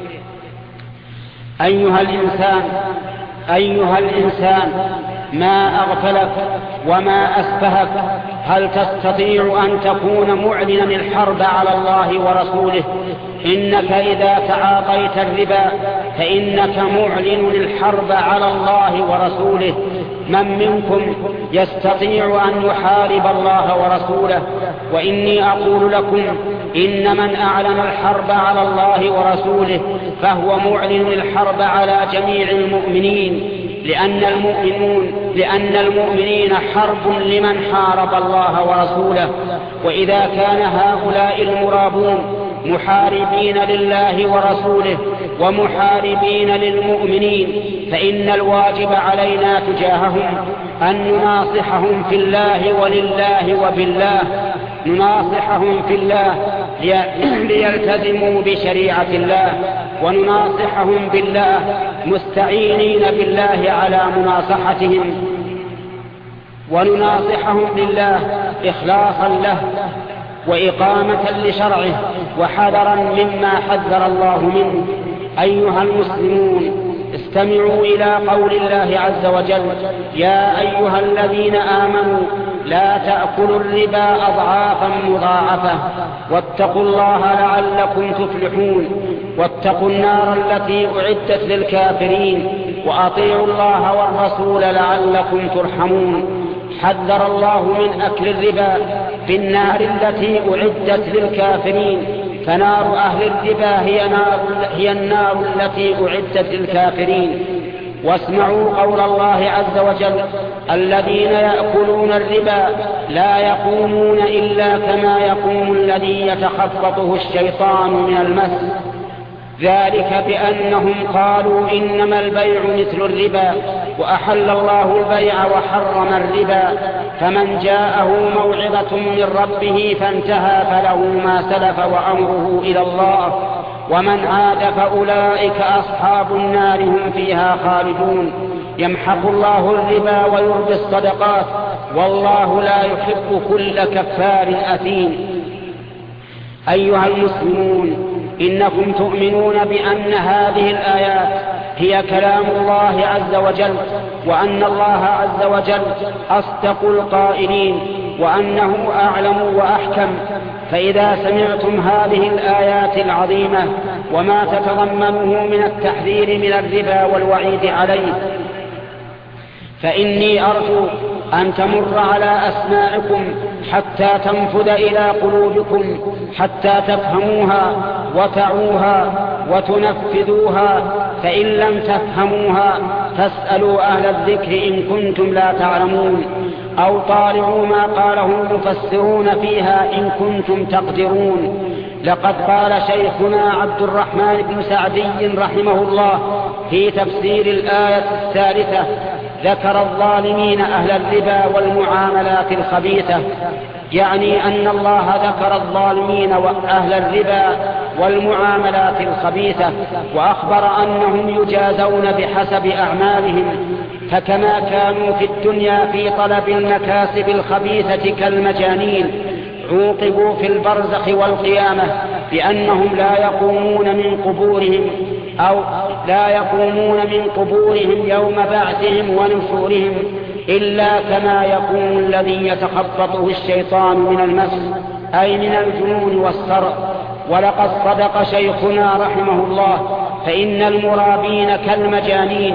Speaker 1: أيها الإنسان أيها الإنسان ما أغفلك وما أسفهك؟ هل تستطيع أن تكون معلنا الحرب على الله ورسوله؟ إنك إذا تعاطيت الربا فإنك معلن الحرب على الله ورسوله. من منكم يستطيع أن يحارب الله ورسوله؟ وإني أقول لكم إن من أعلن الحرب على الله ورسوله فهو معلن الحرب على جميع المؤمنين، لأن المؤمنون لأن المؤمنين حرب لمن حارب الله ورسوله. وإذا كان هؤلاء المرابون محاربين لله ورسوله ومحاربين للمؤمنين، فإن الواجب علينا تجاههم أن نناصحهم في الله ولله وبالله، نناصحهم في الله ليلتزموا بشريعة الله، ونناصحهم بالله مستعينين بالله على مناصحتهم، ونناصحهم لله إخلاصا له وإقامة لشرعه وحذرا مما حذر الله منه. أيها المسلمون، استمعوا إلى قول الله عز وجل: يا أيها الذين آمنوا لا تأكلوا الربا أضعافا مضاعفة واتقوا الله لعلكم تفلحون. واتقوا النار التي أعدت للكافرين وأطيعوا الله والرسول لعلكم ترحمون. حذر الله من أكل الربا في النار التي أعدت للكافرين، فنار أهل الربا هي, نار هي النار التي أعدت للكافرين. واسمعوا قول الله عز وجل: الذين يأكلون الربا لا يقومون إلا كما يقوم الذي يتخبطه الشيطان من المس، ذلك بأنهم قالوا إنما البيع مثل الربا وأحل الله البيع وحرم الربا، فمن جاءه موعظة من ربه فانتهى فله ما سلف وأمره إلى الله، ومن عاد فأولئك أصحاب النار هم فيها خالدون. يمحق الله الربا ويربي الصدقات، والله لا يحب كل كفار أثيم. أيها المسلمون، إنكم تؤمنون بأن هذه الآيات هي كلام الله عز وجل، وأن الله عز وجل أصدق القائلين، وأنه أعلم وأحكم. فإذا سمعتم هذه الآيات العظيمة وما تتضمنه من التحذير من الربا والوعيد عليه، فإني أرجو أن تمر على أسماعكم حتى تنفذ إلى قلوبكم، حتى تفهموها وتعوها وتنفذوها. فإن لم تفهموها فاسألوا أهل الذكر إن كنتم لا تعلمون، أو طالعوا ما قاله المفسرون فيها إن كنتم تقدرون. لقد قال شيخنا عبد الرحمن بن سعدي رحمه الله في تفسير الآية الثالثة: ذكر الظالمين أهل الربا والمعاملات الخبيثة، يعني أن الله ذكر الظالمين وأهل الربا والمعاملات الخبيثة، وأخبر أنهم يجازون بحسب أعمالهم، فكما كانوا في الدنيا في طلب المكاسب الخبيثة كالمجانين، عوقبوا في البرزخ والقيامة بأنهم لا يقومون من قبورهم أو لا يقومون من قبورهم يوم بعثهم ونشورهم إلا كما يقوم الذي يتخبطه الشيطان من المس، أي من الجنون والصرع. ولقد صدق شيخنا رحمه الله، فإن المرابين كالمجانين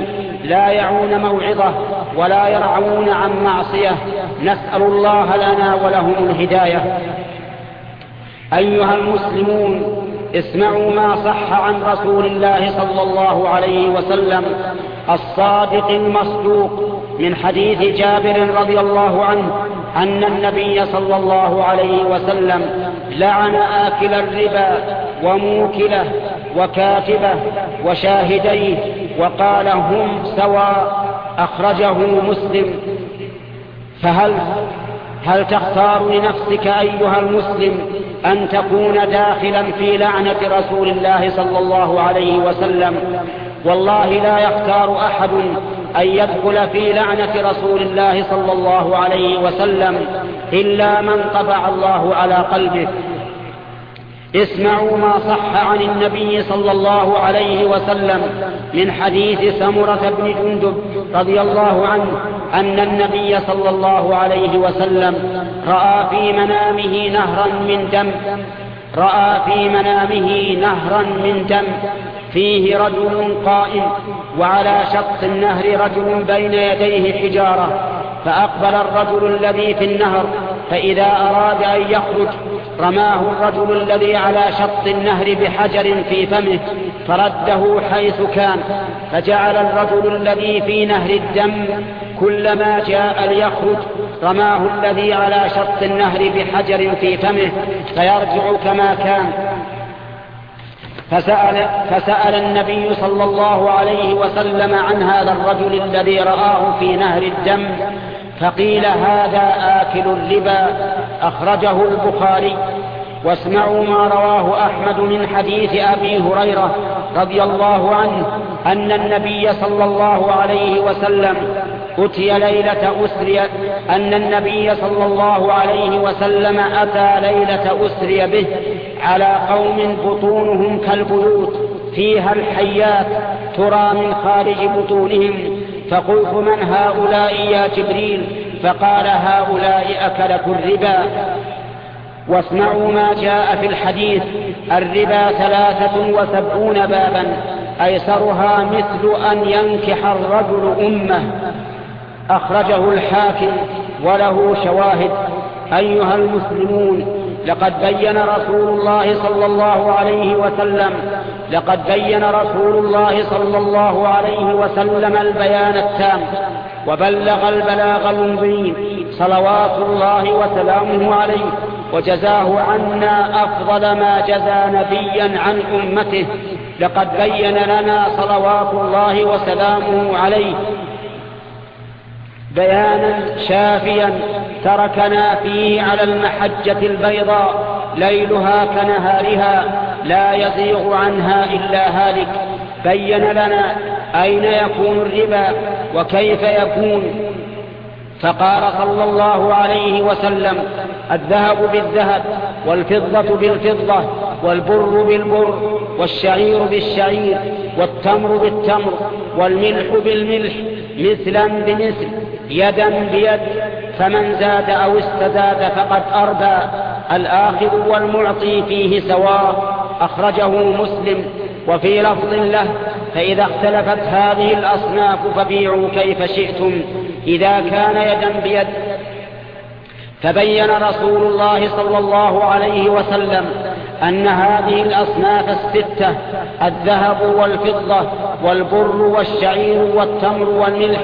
Speaker 1: لا يعون موعظة ولا يرعون عن معصية. نسأل الله لنا ولهم الهداية. أيها المسلمون، اسمعوا ما صح عن رسول الله صلى الله عليه وسلم الصادق المصدوق من حديث جابر رضي الله عنه أن النبي صلى الله عليه وسلم لعن آكل الربا وموكله وكاتبه وشاهديه وقال هم سواء. أخرجه مسلم. فهل هل تختار لنفسك أيها المسلم أن تكون داخلا في لعنة رسول الله صلى الله عليه وسلم؟ والله لا يختار أحد أن يدخل في لعنة رسول الله صلى الله عليه وسلم إلا من طبع الله على قلبه. اسمعوا ما صح عن النبي صلى الله عليه وسلم من حديث سمرة بن جندب رضي الله عنه أن النبي صلى الله عليه وسلم رأى في منامه نهرا من دم رأى في منامه نهرا من دم فيه رجل قائم، وعلى شط النهر رجل بين يديه حجارة، فأقبل الرجل الذي في النهر، فإذا أراد أن يخرج رماه الرجل الذي على شط النهر بحجر في فمه فرده حيث كان، فجعل الرجل الذي في نهر الدم كلما جاء ليخرج رماه الذي على شط النهر بحجر في فمه فيرجع كما كان. فسأل, فسأل النبي صلى الله عليه وسلم عن هذا الرجل الذي رآه في نهر الدم، فقيل هذا آكل الربا. أخرجه البخاري. واسمعوا ما رواه أحمد من حديث أبي هريرة رضي الله عنه أن النبي صلى الله عليه وسلم أتي ليلة أسري أن النبي صلى الله عليه وسلم أتى ليلة أسري به على قوم بطونهم كالبيوت فيها الحيات ترى من خارج بطونهم، فقلت من هؤلاء يا جبريل؟ فقال هؤلاء أكلة الربا. واسمعوا ما جاء في الحديث الربا ثلاثة وسبعون بابا أيسرها مثل أن ينكح الرجل أمه. أخرجه الحاكم وله شواهد. أيها المسلمون، لقد بين رسول الله صلى الله عليه وسلم لقد بين رسول الله صلى الله عليه وسلم البيان التام وبلغ البلاغ المبين صلوات الله وسلامه عليه، وجزاه عنا أفضل ما جزى نبيا عن أمته. لقد بين لنا صلوات الله وسلامه عليه بيانا شافيا تركنا فيه على المحجة البيضاء ليلها كنهارها لا يزيغ عنها إلا هالك. بين لنا أين يكون الربا وكيف يكون، فقال صلى الله عليه وسلم الذهب بالذهب والفضة بالفضة والبر بالبر والشعير بالشعير والتمر بالتمر والملح بالملح مثلا بمثل يدا بيد، فمن زاد أو استزاد فقد أربى، الآخذ والمعطي فيه سواء. أخرجه مسلم. وفي لفظ له فإذا اختلفت هذه الأصناف فبيعوا كيف شئتم إذا كان يدا بيد. فبين رسول الله صلى الله عليه وسلم أن هذه الأصناف الستة الذهب والفضة والبر والشعير والتمر والملح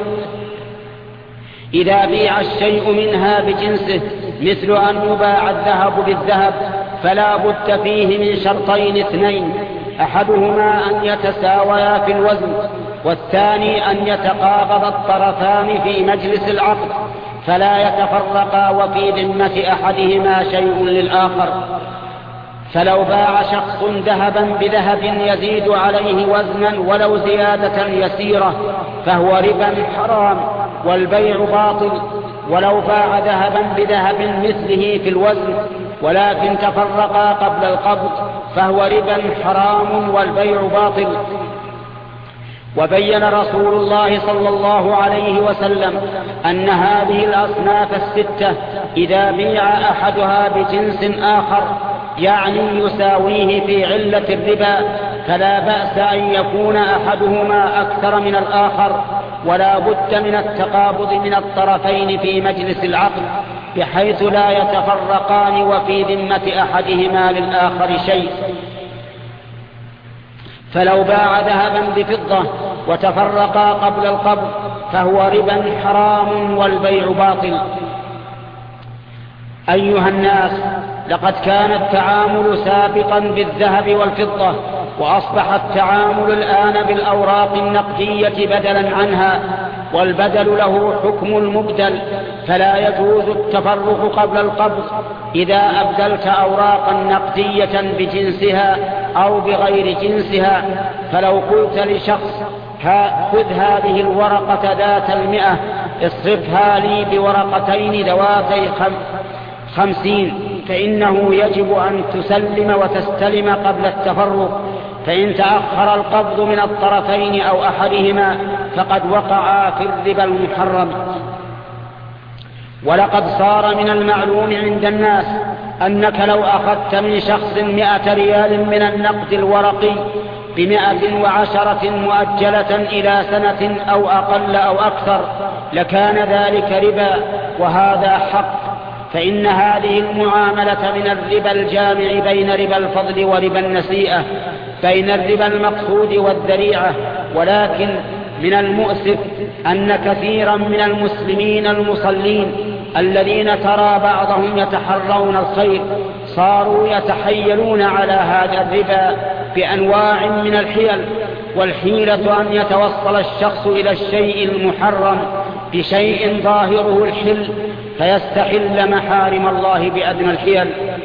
Speaker 1: إذا بيع الشيء منها بجنسه مثل أن يباع الذهب بالذهب فلا بد فيه من شرطين اثنين، أحدهما أن يتساويا في الوزن، والثاني أن يتقابض الطرفان في مجلس العقد فلا يتفرقا وفي ذمة أحدهما شيء للآخر. فلو باع شخص ذهبا بذهب يزيد عليه وزنا ولو زيادة يسيرة فهو ربا حرام والبيع باطل، ولو باع ذهبا بذهب مثله في الوزن ولكن تفرقا قبل القبض فهو ربا حرام والبيع باطل. وبين رسول الله صلى الله عليه وسلم أن هذه الأصناف الستة إذا بيع أحدها بجنس آخر يعني يساويه في علة الربا فلا بأس أن يكون أحدهما أكثر من الآخر، ولا بد من التقابض من الطرفين في مجلس العقد بحيث لا يتفرقان وفي ذمة أحدهما للآخر شيء. فلو باع ذهبا بفضة وتفرقا قبل القبض فهو ربا حرام والبيع باطل. أيها الناس، لقد كان التعامل سابقا بالذهب والفضة، وأصبح التعامل الآن بالأوراق النقدية بدلا عنها، والبدل له حكم المبدل، فلا يجوز التفرق قبل القبض إذا أبدلت أوراقا نقدية بجنسها أو بغير جنسها. فلو قلت لشخص خذ هذه الورقة ذات المئة اصرفها لي بورقتين ذواتي خمسين، فإنه يجب أن تسلم وتستلم قبل التفرق، فإن تأخر القبض من الطرفين أو أحدهما فقد وقع في الربا المحرم. ولقد صار من المعلوم عند الناس أنك لو أخذت من شخص مئة ريال من النقد الورقي بمئة وعشرة مؤجلة إلى سنة أو أقل أو أكثر لكان ذلك ربا، وهذا حق، فإن هذه المعاملة من الربا الجامع بين ربا الفضل وربا النسيئة، بين الربا المقصود والذريعة. ولكن من المؤسف أن كثيرا من المسلمين المصلين الذين ترى بعضهم يتحرون الخير صاروا يتحيلون على هذا الربا بأنواع من الحيل، والحيلة أن يتوصل الشخص إلى الشيء المحرم بشيء ظاهره الحل فيستحل محارم الله بأدنى الحيل.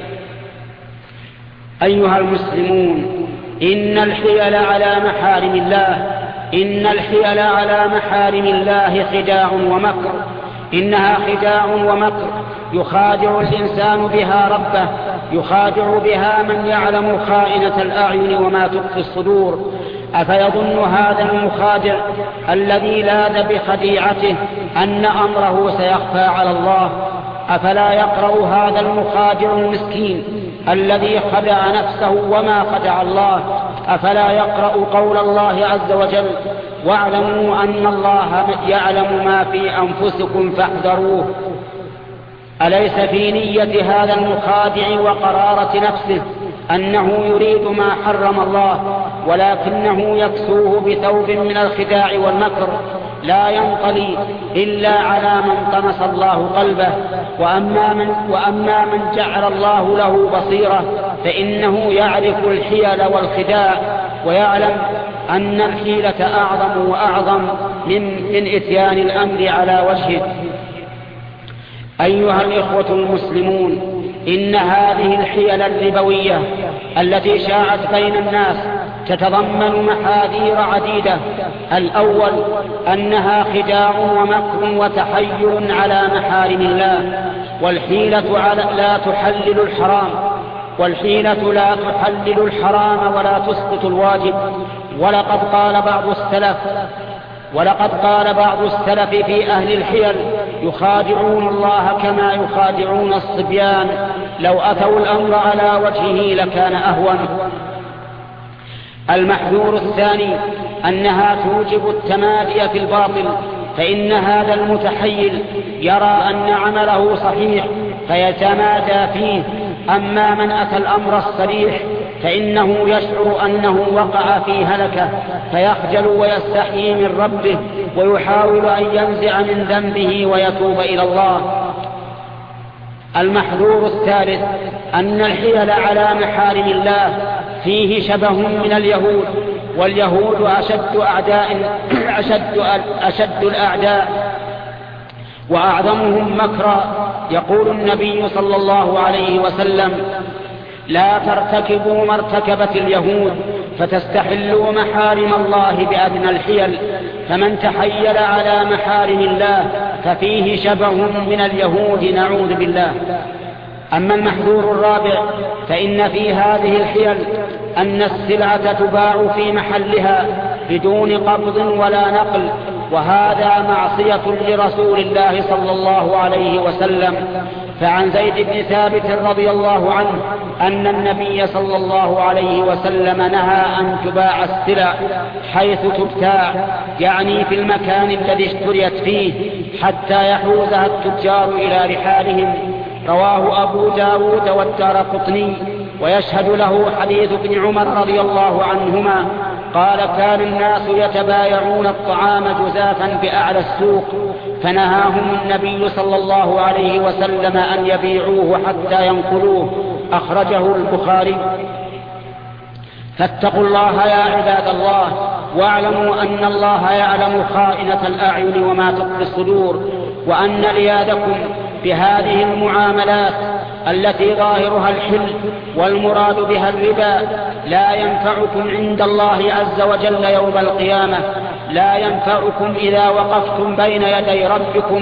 Speaker 1: أيها المسلمون، إن الحيل على محارم الله إن الحيل على محارم الله خداع ومكر، إنها خداع ومكر يخادع الإنسان بها ربه، يخادع بها من يعلم خائنة الأعين وما تخفي الصدور. أفيظن هذا المخادع الذي لاذ بخديعته أن أمره سيخفى على الله؟ أفلا يقرأ هذا المخادع المسكين الذي خدع نفسه وما خدع الله؟ أفلا يقرأ قول الله عز وجل: واعلموا أن الله يعلم ما في أنفسكم فاحذروه؟ أليس في نية هذا المخادع وقرارة نفسه أنه يريد ما حرم الله، ولكنه يكسوه بثوب من الخداع والمكر لا ينطلي إلا على من طمس الله قلبه؟ وأما من, وأما من جعل الله له بصيرة فإنه يعرف الحيل والخداع، ويعلم أن الحيلة أعظم وأعظم من, من إتيان الأمر على وجهه. أيها الإخوة المسلمون، إن هذه الحيل الربوية التي شاعت بين الناس تتضمن محاذير عديدة. الأول أنها خداع ومكر وتحيل على محارم الله، والحيلة لا تحلل الحرام والحيلة لا تحلل الحرام ولا تسقط الواجب. ولقد قال بعض السلف ولقد قال بعض السلف في أهل الحيل: يخادعون الله كما يخادعون الصبيان، لو أتوا الأمر على وجهه لكان أهون. المحذور الثاني أنها توجب التمادي في الباطل، فإن هذا المتحيل يرى أن عمله صحيح فيتمادى فيه، أما من أتى الأمر الصريح فإنه يشعر أنه وقع في هلكة فيخجل ويستحيي من ربه ويحاول أن ينزع من ذنبه ويتوب إلى الله. المحذور الثالث أن الحيل على محارم الله فيه شبه من اليهود، واليهود أشد أعداء أشد, أشد الأعداء وأعظمهم مكرا. يقول النبي صلى الله عليه وسلم: لا ترتكبوا ما ارتكبت اليهود فتستحلوا محارم الله بأدنى الحيل، فمن تحيل على محارم الله ففيه شبه من اليهود، نعوذ بالله. أما المحذور الرابع فإن في هذه الحيل أن السلعة تباع في محلها بدون قبض ولا نقل، وهذا معصية لرسول الله صلى الله عليه وسلم، فعن زيد بن ثابت رضي الله عنه أن النبي صلى الله عليه وسلم نهى أن تباع السلع حيث تبتاع، يعني في المكان الذي اشتريت فيه، حتى يحوزها التجار إلى رحالهم. رواه أبو داود والدارقطني. ويشهد له حديث ابن عمر رضي الله عنهما قال: كان الناس يتبايعون الطعام جزافا بأعلى السوق، فنهاهم النبي صلى الله عليه وسلم أن يبيعوه حتى ينقلوه. أخرجه البخاري. فاتقوا الله يا عباد الله، واعلموا أن الله يعلم خائنة الأعين وما تخفي الصدور، وأن ريادكم بهذه المعاملات التي ظاهرها الحل والمراد بها الربا لا ينفعكم عند الله عز وجل يوم القيامة، لا ينفعكم إذا وقفتم بين يدي ربكم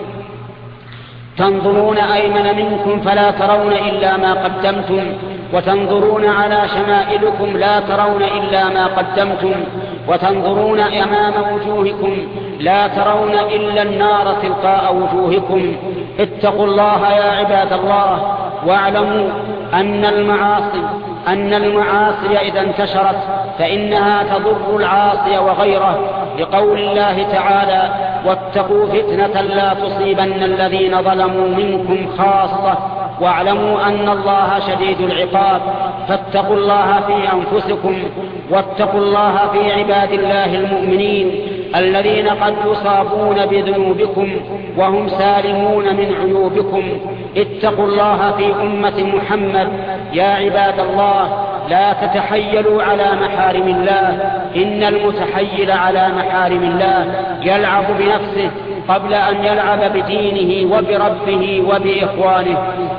Speaker 1: تنظرون أيمن منكم فلا ترون إلا ما قدمتم، وتنظرون على شمائلكم لا ترون إلا ما قدمتم، وتنظرون أمام وجوهكم لا ترون إلا النار تلقاء وجوهكم. اتقوا الله يا عباد الله، واعلموا أن المعاصي أن المعاصي إذا انتشرت فإنها تضر العاصي وغيره، لقول الله تعالى: واتقوا فتنة لا تصيبن الذين ظلموا منكم خاصة واعلموا أن الله شديد العقاب. فاتقوا الله في أنفسكم، واتقوا الله في عباد الله المؤمنين الذين قد يصابون بذنوبكم وهم سالمون من عيوبكم. اتقوا الله في أمة محمد يا عباد الله، لا تتحيلوا على محارم الله، إن المتحيل على محارم الله يلعب بنفسه قبل أن يلعب بدينه وبربه وبإخوانه.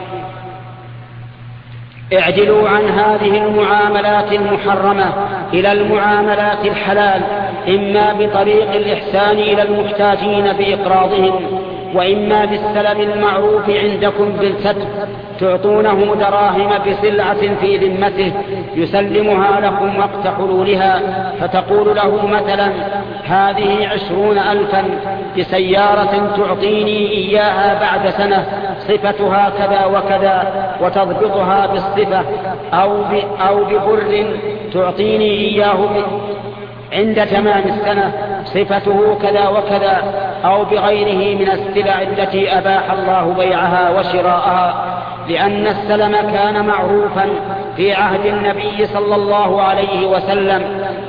Speaker 1: اعدلوا عن هذه المعاملات المحرمة إلى المعاملات الحلال، إما بطريق الإحسان إلى المحتاجين بإقراضهم، وإما بالسلم المعروف عندكم بالكتب، تعطونه دراهم بسلعة في ذمته يسلمها لكم وقت حلولها، فتقول له مثلا: هذه عشرون ألفا بسيارة تعطيني إياها بعد سنة صفتها كذا وكذا، وتضبطها بالصفة، أو أو ببر تعطيني إياه عند تمام السنة صفته كذا وكذا، أو بغيره من السلع التي أباح الله بيعها وشراءها، لأن السلم كان معروفا في عهد النبي صلى الله عليه وسلم.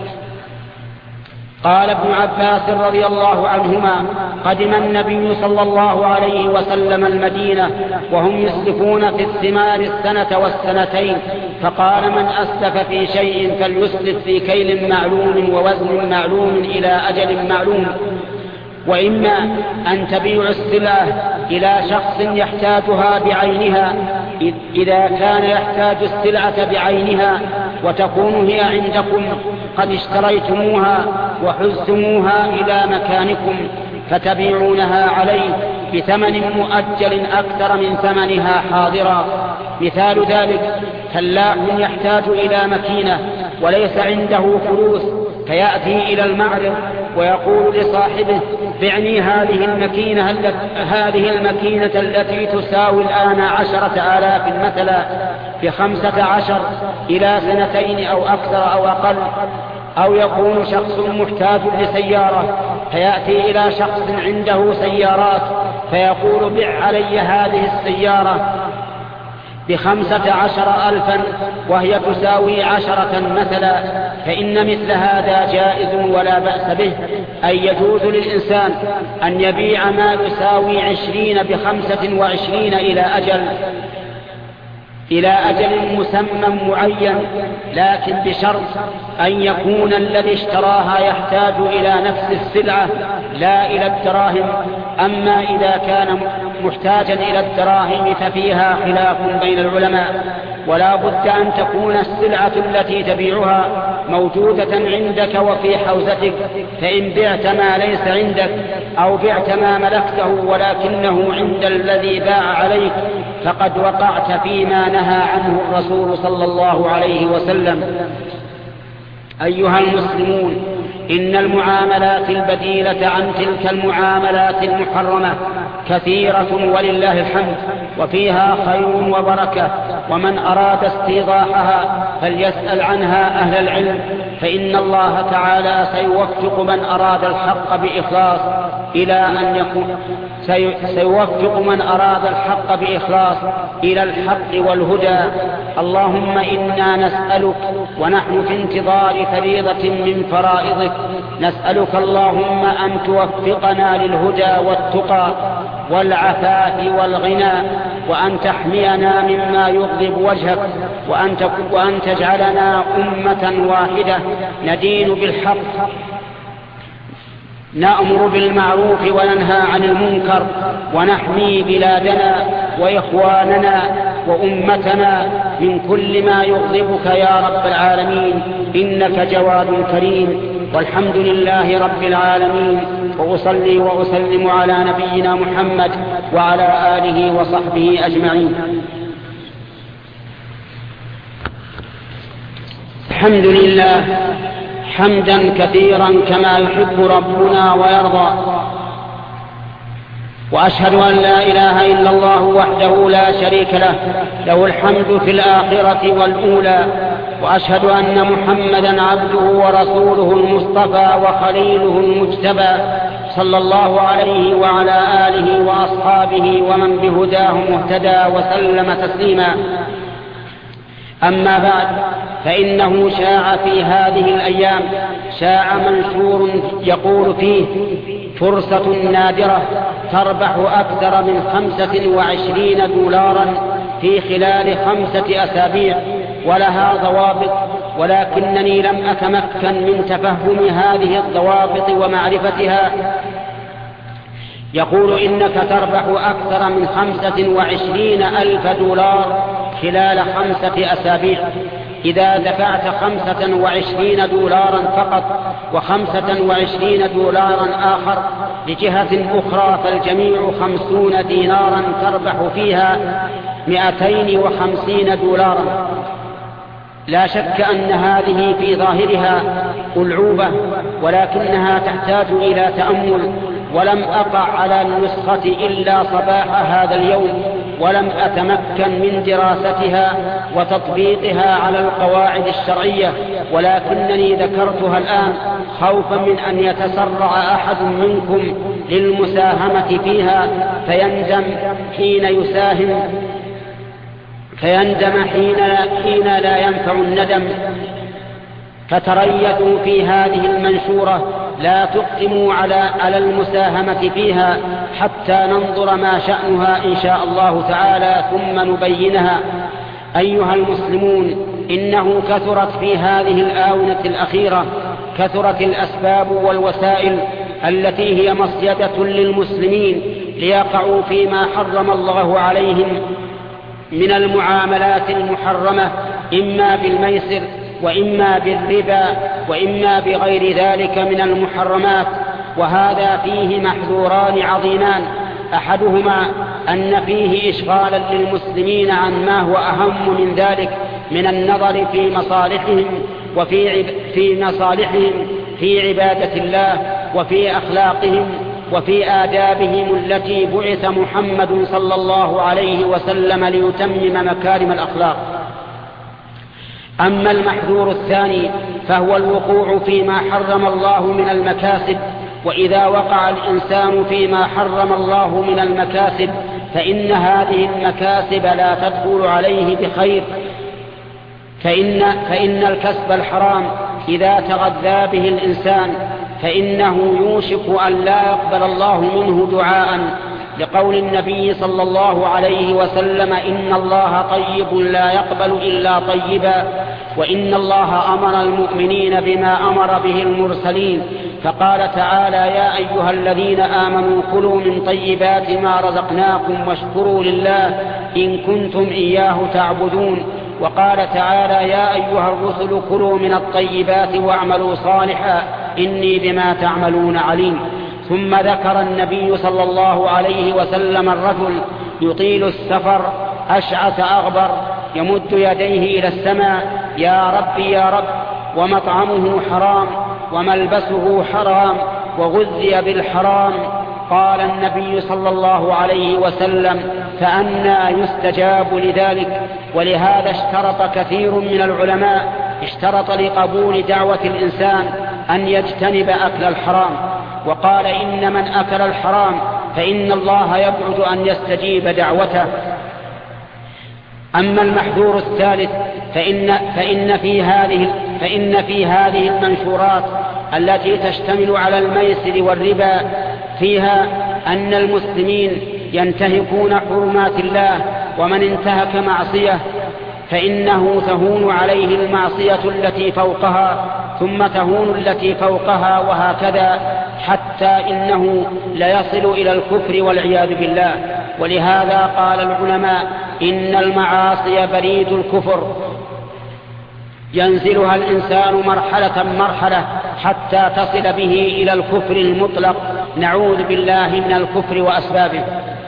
Speaker 1: قال ابن عباس رضي الله عنهما: قدم النبي صلى الله عليه وسلم المدينة وهم يسلفون في الثمار السنة والسنتين، فقال: من أسلف في شيء فليسلف في كيل معلوم ووزن معلوم إلى أجل معلوم. وإما أن تبيع السلعة إلى شخص يحتاجها بعينها إذا كان يحتاج السلعة بعينها، وتكون هي عندكم قد اشتريتموها وحزتموها إلى مكانكم، فتبيعونها عليه بثمن مؤجل أكثر من ثمنها حاضرا. مثال ذلك: فلاح يحتاج إلى مكينة وليس عنده فلوس، فيأتي إلى المعرض ويقول لصاحبه: بعني هذه المكينة هذه المكينة التي تساوي الآن عشرة آلاف مثلا بخمسة عشر إلى سنتين أو أكثر أو أقل. أو يكون شخص محتاج لسيارة فيأتي إلى شخص عنده سيارات فيقول: بع علي هذه السيارة بخمسة عشر ألفا وهي تساوي عشرة مثلا، فإن مثل هذا جائز ولا بأس به، أي يجوز للإنسان أن يبيع ما يساوي عشرين بخمسة وعشرين إلى أجل إلى أجل مسمى معين، لكن بشرط أن يكون الذي اشتراها يحتاج إلى نفس السلعة لا إلى الدراهم. أما إذا كان محتاجا إلى الدراهم ففيها خلاف بين العلماء، ولا بد أن تكون السلعة التي تبيعها موجودة عندك وفي حوزتك، فإن بعت ما ليس عندك أو بعت ما ملكته ولكنه عند الذي باع عليك فقد وقعت فيما نهى عنه الرسول صلى الله عليه وسلم. أيها المسلمون، إن المعاملات البديلة عن تلك المعاملات المحرمة كثيرة ولله الحمد، وفيها خير وبركة، ومن أراد استيضاحها فليسأل عنها أهل العلم، فإن الله تعالى سيوفق من أراد الحق بإخلاص إلى أن يكون سيوفق من أراد الحق بإخلاص إلى الحق والهدى. اللهم إنا نسألك ونحن في انتظار فريضة من فرائضك، نسألك اللهم أن توفقنا للهدى والتقى والعفاف والغنى، وأن تحمينا مما يغضب وجهك، وأن, وأن تجعلنا أمة واحدة ندين بالحق، نأمر بالمعروف وننهى عن المنكر، ونحمي بلادنا وإخواننا وأمتنا من كل ما يغضبك يا رب العالمين، إنك جواد كريم. والحمد لله رب العالمين، وأصلي وأسلم على نبينا محمد وعلى آله وصحبه أجمعين. الحمد لله حمدا كثيرا كما يحب ربنا ويرضى، وأشهد أن لا إله إلا الله وحده لا شريك له، له الحمد في الآخرة والأولى، وأشهد أن محمدا عبده ورسوله المصطفى وخليله المجتبى، صلى الله عليه وعلى آله وأصحابه ومن بهداه مهتدى وسلم تسليما. أما بعد، فإنه شاع في هذه الأيام شاع منشور يقول فيه: فرصة نادرة تربح أكثر من خمسة وعشرين دولارا في خلال خمسة أسابيع، ولها ضوابط، ولكنني لم أتمكن من تفهم هذه الضوابط ومعرفتها. يقول: إنك تربح أكثر من خمسة وعشرين ألف دولار خلال خمسة أسابيع إذا دفعت خمسة وعشرين دولارا فقط وخمسة وعشرين دولارا آخر لجهة أخرى، فالجميع خمسون دينارا تربح فيها مئتين وخمسين دولارا. لا شك أن هذه في ظاهرها ألعوبة، ولكنها تحتاج إلى تأمل. ولم أقع على النسخة إلا صباح هذا اليوم، ولم أتمكن من دراستها وتطبيقها على القواعد الشرعية، ولكنني ذكرتها الآن خوفا من أن يتسرع أحد منكم للمساهمة فيها فيندم حين يساهم فيندم حين, حين لا ينفع الندم. فتريثوا في هذه المنشورة، لا تقدموا على, على المساهمة فيها حتى ننظر ما شأنها إن شاء الله تعالى ثم نبينها. أيها المسلمون، إنه كثرت في هذه الآونة الأخيرة كثرت الأسباب والوسائل التي هي مصيدة للمسلمين ليقعوا فيما حرم الله عليهم من المعاملات المحرمة، إما بالميسر وإما بالربا وإما بغير ذلك من المحرمات. وهذا فيه محذوران عظيمان: أحدهما أن فيه إشغالا للمسلمين عن ما هو أهم من ذلك من النظر في مصالحهم وفي في مصالحهم في عبادة الله وفي أخلاقهم وفي آدابهم التي بعث محمد صلى الله عليه وسلم ليتمم مكارم الأخلاق. أما المحذور الثاني فهو الوقوع فيما حرم الله من المكاسب، وإذا وقع الإنسان فيما حرم الله من المكاسب فإن هذه المكاسب لا تدخل عليه بخير، فإن, فإن الكسب الحرام إذا تغذى به الإنسان فإنه يوشك أن لا يقبل الله منه دعاء، لقول النبي صلى الله عليه وسلم: إن الله طيب لا يقبل إلا طيبا، وإن الله أمر المؤمنين بما أمر به المرسلين، فقال تعالى: يا أيها الذين آمنوا كلوا من طيبات ما رزقناكم واشكروا لله إن كنتم إياه تعبدون. وقال تعالى: يا أيها الرسل كلوا من الطيبات واعملوا صالحا إني بما تعملون عليم. ثم ذكر النبي صلى الله عليه وسلم الرجل يطيل السفر أشعث أغبر يمد يديه إلى السماء: يا رب يا رب، ومطعمه حرام وملبسه حرام وغذي بالحرام. قال النبي صلى الله عليه وسلم: فأنى يستجاب لذلك؟ ولهذا اشترط كثير من العلماء اشترط لقبول دعوة الإنسان أن يجتنب أكل الحرام، وقال: إن من أكل الحرام فإن الله يبعد أن يستجيب دعوته. أما المحذور الثالث فإن, فإن, في هذه فإن في هذه المنشورات التي تشتمل على الميسر والربا فيها أن المسلمين ينتهكون حرمات الله، ومن انتهك معصية فإنه تهون عليه المعصية التي فوقها ثم تهون التي فوقها، وهكذا حتى إنه ليصل إلى الكفر والعياذ بالله. ولهذا قال العلماء: إن المعاصي بريد الكفر، ينزلها الإنسان مرحلة مرحلة حتى تصل به إلى الكفر المطلق، نعوذ بالله من الكفر وأسبابه.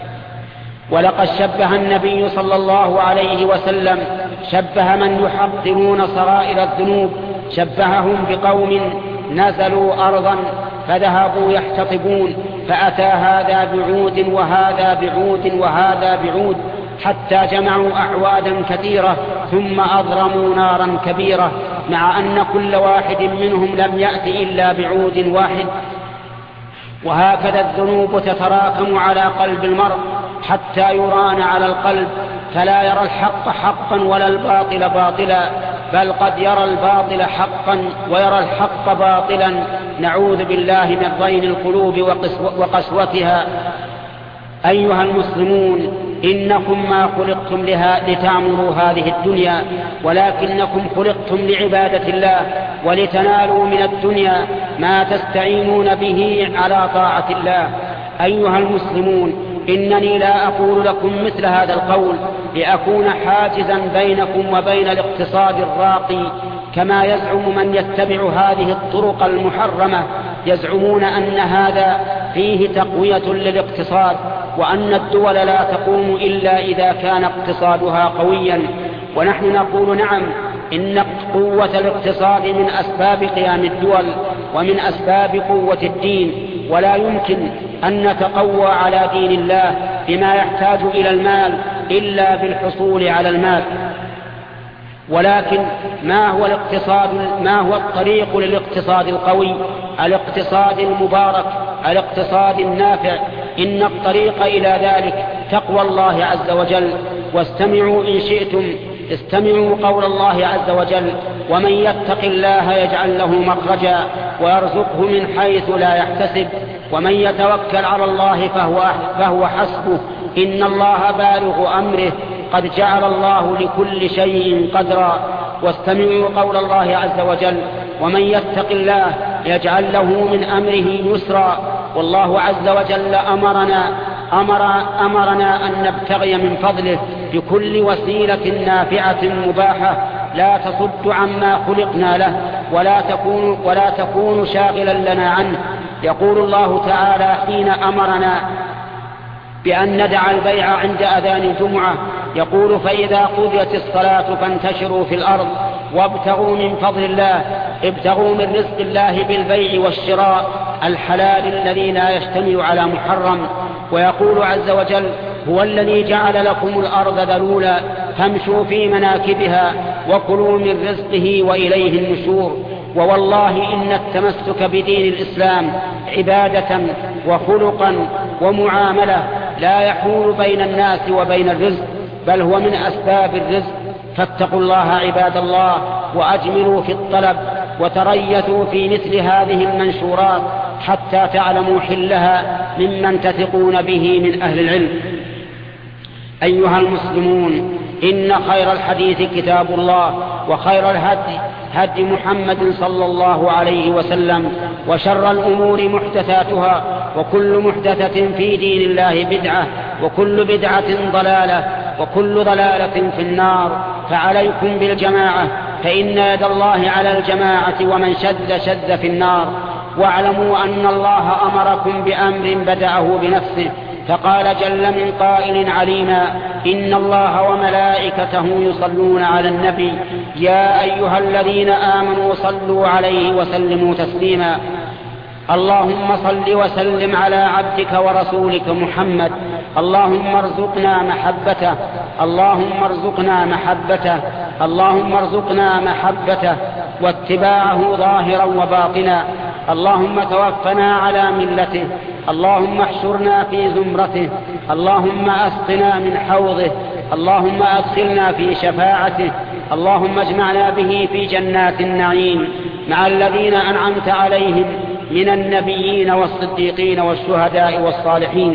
Speaker 1: ولقد شبه النبي صلى الله عليه وسلم شبه من يحقرون صغائر الذنوب، شبههم بقوم نزلوا أرضا فذهبوا يحتطبون، فأتى هذا بعود وهذا بعود وهذا بعود حتى جمعوا أعوادا كثيرة ثم أضرموا نارا كبيرة، مع أن كل واحد منهم لم يأت إلا بعود واحد. وهكذا الذنوب تتراكم على قلب المرء حتى يران على القلب، فلا يرى الحق حقا ولا الباطل باطلا، بل قد يرى الباطل حقا ويرى الحق باطلا، نعوذ بالله من ضين القلوب وقسوتها. أيها المسلمون، إنكم ما خلقتم لها لتعمروا هذه الدنيا، ولكنكم خلقتم لعبادة الله ولتنالوا من الدنيا ما تستعينون به على طاعة الله. أيها المسلمون، إنني لا أقول لكم مثل هذا القول لأكون حاجزا بينكم وبين الاقتصاد الراقي، كما يزعم من يتبع هذه الطرق المحرمة، يزعمون أن هذا فيه تقوية للاقتصاد، وأن الدول لا تقوم إلا إذا كان اقتصادها قويا. ونحن نقول: نعم، إن قوة الاقتصاد من أسباب قيام الدول ومن أسباب قوة الدين، ولا يمكن أن نتقوى على دين الله بما يحتاج إلى المال إلا بالحصول على المال. ولكن ما هو الاقتصاد ما هو الطريق للاقتصاد القوي، الاقتصاد المبارك، الاقتصاد النافع؟ إن الطريق إلى ذلك تقوى الله عز وجل. واستمعوا إن شئتم، استمعوا قول الله عز وجل: ومن يتق الله يجعل له مخرجا ويرزقه من حيث لا يحتسب ومن يتوكل على الله فهو, فهو حسبه إن الله بالغ أمره قد جعل الله لكل شيء قدرا. واستمعوا قول الله عز وجل: ومن يتق الله يجعل له من أمره يسرا. والله عز وجل أمرنا, أمر أمرنا أن نبتغي من فضله بكل وسيلة نافعة مباحة لا تصد عما خلقنا له ولا تكون, ولا تكون شاغلا لنا عنه. يقول الله تعالى حين أمرنا بأن ندع البيع عند أذان الجمعة، يقول: فإذا قضيت الصلاة فانتشروا في الأرض وابتغوا من فضل الله، ابتغوا من رزق الله بالبيع والشراء الحلال الذي لا يشتمل على محرم. ويقول عز وجل: هو الذي جعل لكم الأرض ذلولا فامشوا في مناكبها وكلوا من رزقه وإليه النشور. ووالله إن التمسك بدين الإسلام عبادة وخلقا ومعاملة لا يحول بين الناس وبين الرزق، بل هو من أسباب الرزق. فاتقوا الله عباد الله وأجملوا في الطلب وتريثوا في مثل هذه المنشورات حتى تعلموا حلها ممن تثقون به من أهل العلم. أيها المسلمون، إن خير الحديث كتاب الله، وخير الهدي هدي محمد صلى الله عليه وسلم، وشر الأمور محدثاتها، وكل محدثة في دين الله بدعة، وكل بدعة ضلالة، وكل ضلالة في النار. فعليكم بالجماعة، فإن يد الله على الجماعة، ومن شد شد في النار. واعلموا أن الله أمركم بأمر بدأه بنفسه فقال جل من قائل عليما: إن الله وملائكته يصلون على النبي يا أيها الذين آمنوا صلوا عليه وسلموا تسليما. اللهم صل وسلم على عبدك ورسولك محمد. اللهم ارزقنا محبته اللهم ارزقنا محبته اللهم ارزقنا محبته واتباعه ظاهرا وباطنا. اللهم توفنا على ملته. اللهم احشرنا في زمرته. اللهم اسقنا من حوضه. اللهم ادخلنا في شفاعته. اللهم اجمعنا به في جنات النعيم مع الذين أنعمت عليهم من النبيين والصديقين والشهداء والصالحين.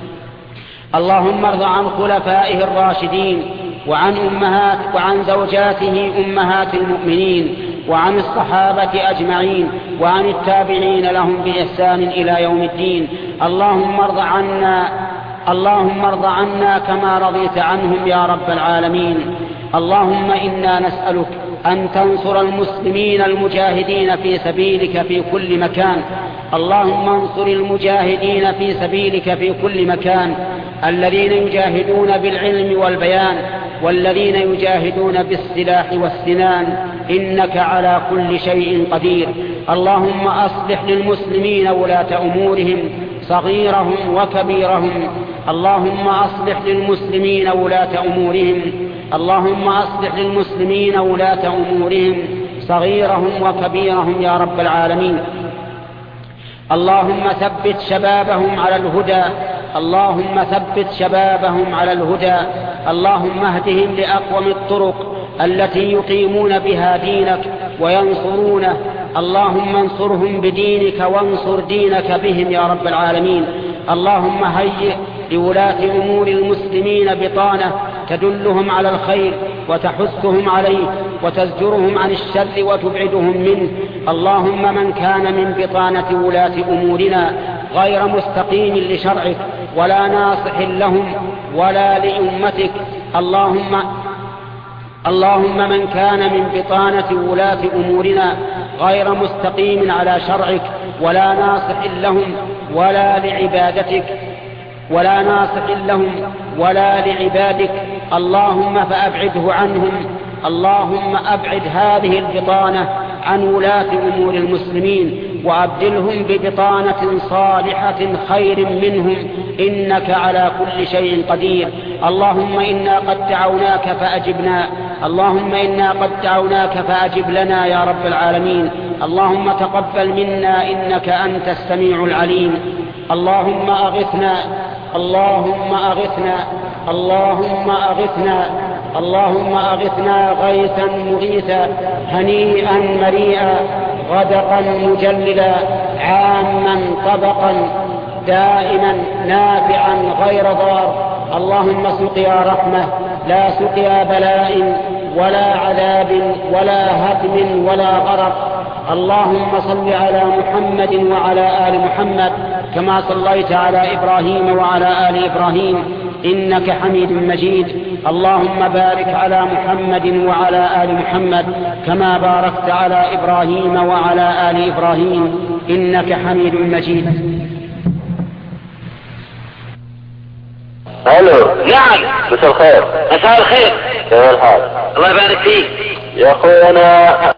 Speaker 1: اللهم ارض عن خلفائه الراشدين وعن أمهات وعن زوجاته أمهات المؤمنين وعن الصحابة أجمعين وعن التابعين لهم بإحسان إلى يوم الدين. اللهم ارض عنا اللهم ارض عنا كما رضيت عنهم يا رب العالمين. اللهم إنا نسألك أن تنصر المسلمين المجاهدين في سبيلك في كل مكان. اللهم انصر المجاهدين في سبيلك في كل مكان، الذين يجاهدون بالعلم والبيان والذين يجاهدون بالسلاح والسنان، إنك على كل شيء قدير. اللهم أصلح للمسلمين ولاة أمورهم صغيرهم وكبيرهم. اللهم أصلح للمسلمين ولاة أمورهم اللهم أصلح للمسلمين ولاة أمورهم صغيرهم وكبيرهم يا رب العالمين. اللهم ثبت شبابهم على الهدى اللهم ثبت شبابهم على الهدى. اللهم اهدهم لأقوم الطرق التي يقيمون بها دينك وينصرونه. اللهم انصرهم بدينك وانصر دينك بهم يا رب العالمين. اللهم هيئ لولاة أمور المسلمين بطانة تدلهم على الخير وتحثهم عليه وتزجرهم عن الشر وتبعدهم منه. اللهم من كان من بطانة ولاة أمورنا غير مستقيم لشرعك ولا ناصح لهم ولا لأمتك اللهم اللهم من كان من بطانة ولاة أمورنا غير مستقيم على شرعك ولا ناصح لهم ولا لعبادتك ولا ناصح لهم ولا لعبادك اللهم فأبعده عنهم. اللهم أبعد هذه البطانة عن ولاة أمور المسلمين وأبدلهم ببطانة صالحة خير منهم، إنك على كل شيء قدير. اللهم إنا قد دعوناك فأجبنا اللهم إنا قد دعوناك فأجب لنا يا رب العالمين. اللهم تقبل منا إنك أنت السميع العليم. اللهم أغثنا اللهم أغثنا اللهم أغثنا اللهم أغثنا غيثا مغيثا هنيئا مريئا غدقا مجللا عاما طبقا دائما نافعا غير ضار. اللهم سقيا رحمة لا سقيا بلاء ولا عذاب ولا هدم ولا غرق. اللهم صل على محمد وعلى آل محمد كما صليت على إبراهيم وعلى آل إبراهيم إنك حميد مجيد. اللهم بارك على محمد وعلى آل محمد كما باركت على إبراهيم وعلى آل إبراهيم إنك حميد مجيد.
Speaker 2: الو.
Speaker 3: نعم.
Speaker 2: مساء الخير.
Speaker 3: مساء الخير.
Speaker 2: كيف الحال؟
Speaker 3: الله يبارك فيك
Speaker 2: يا اخونا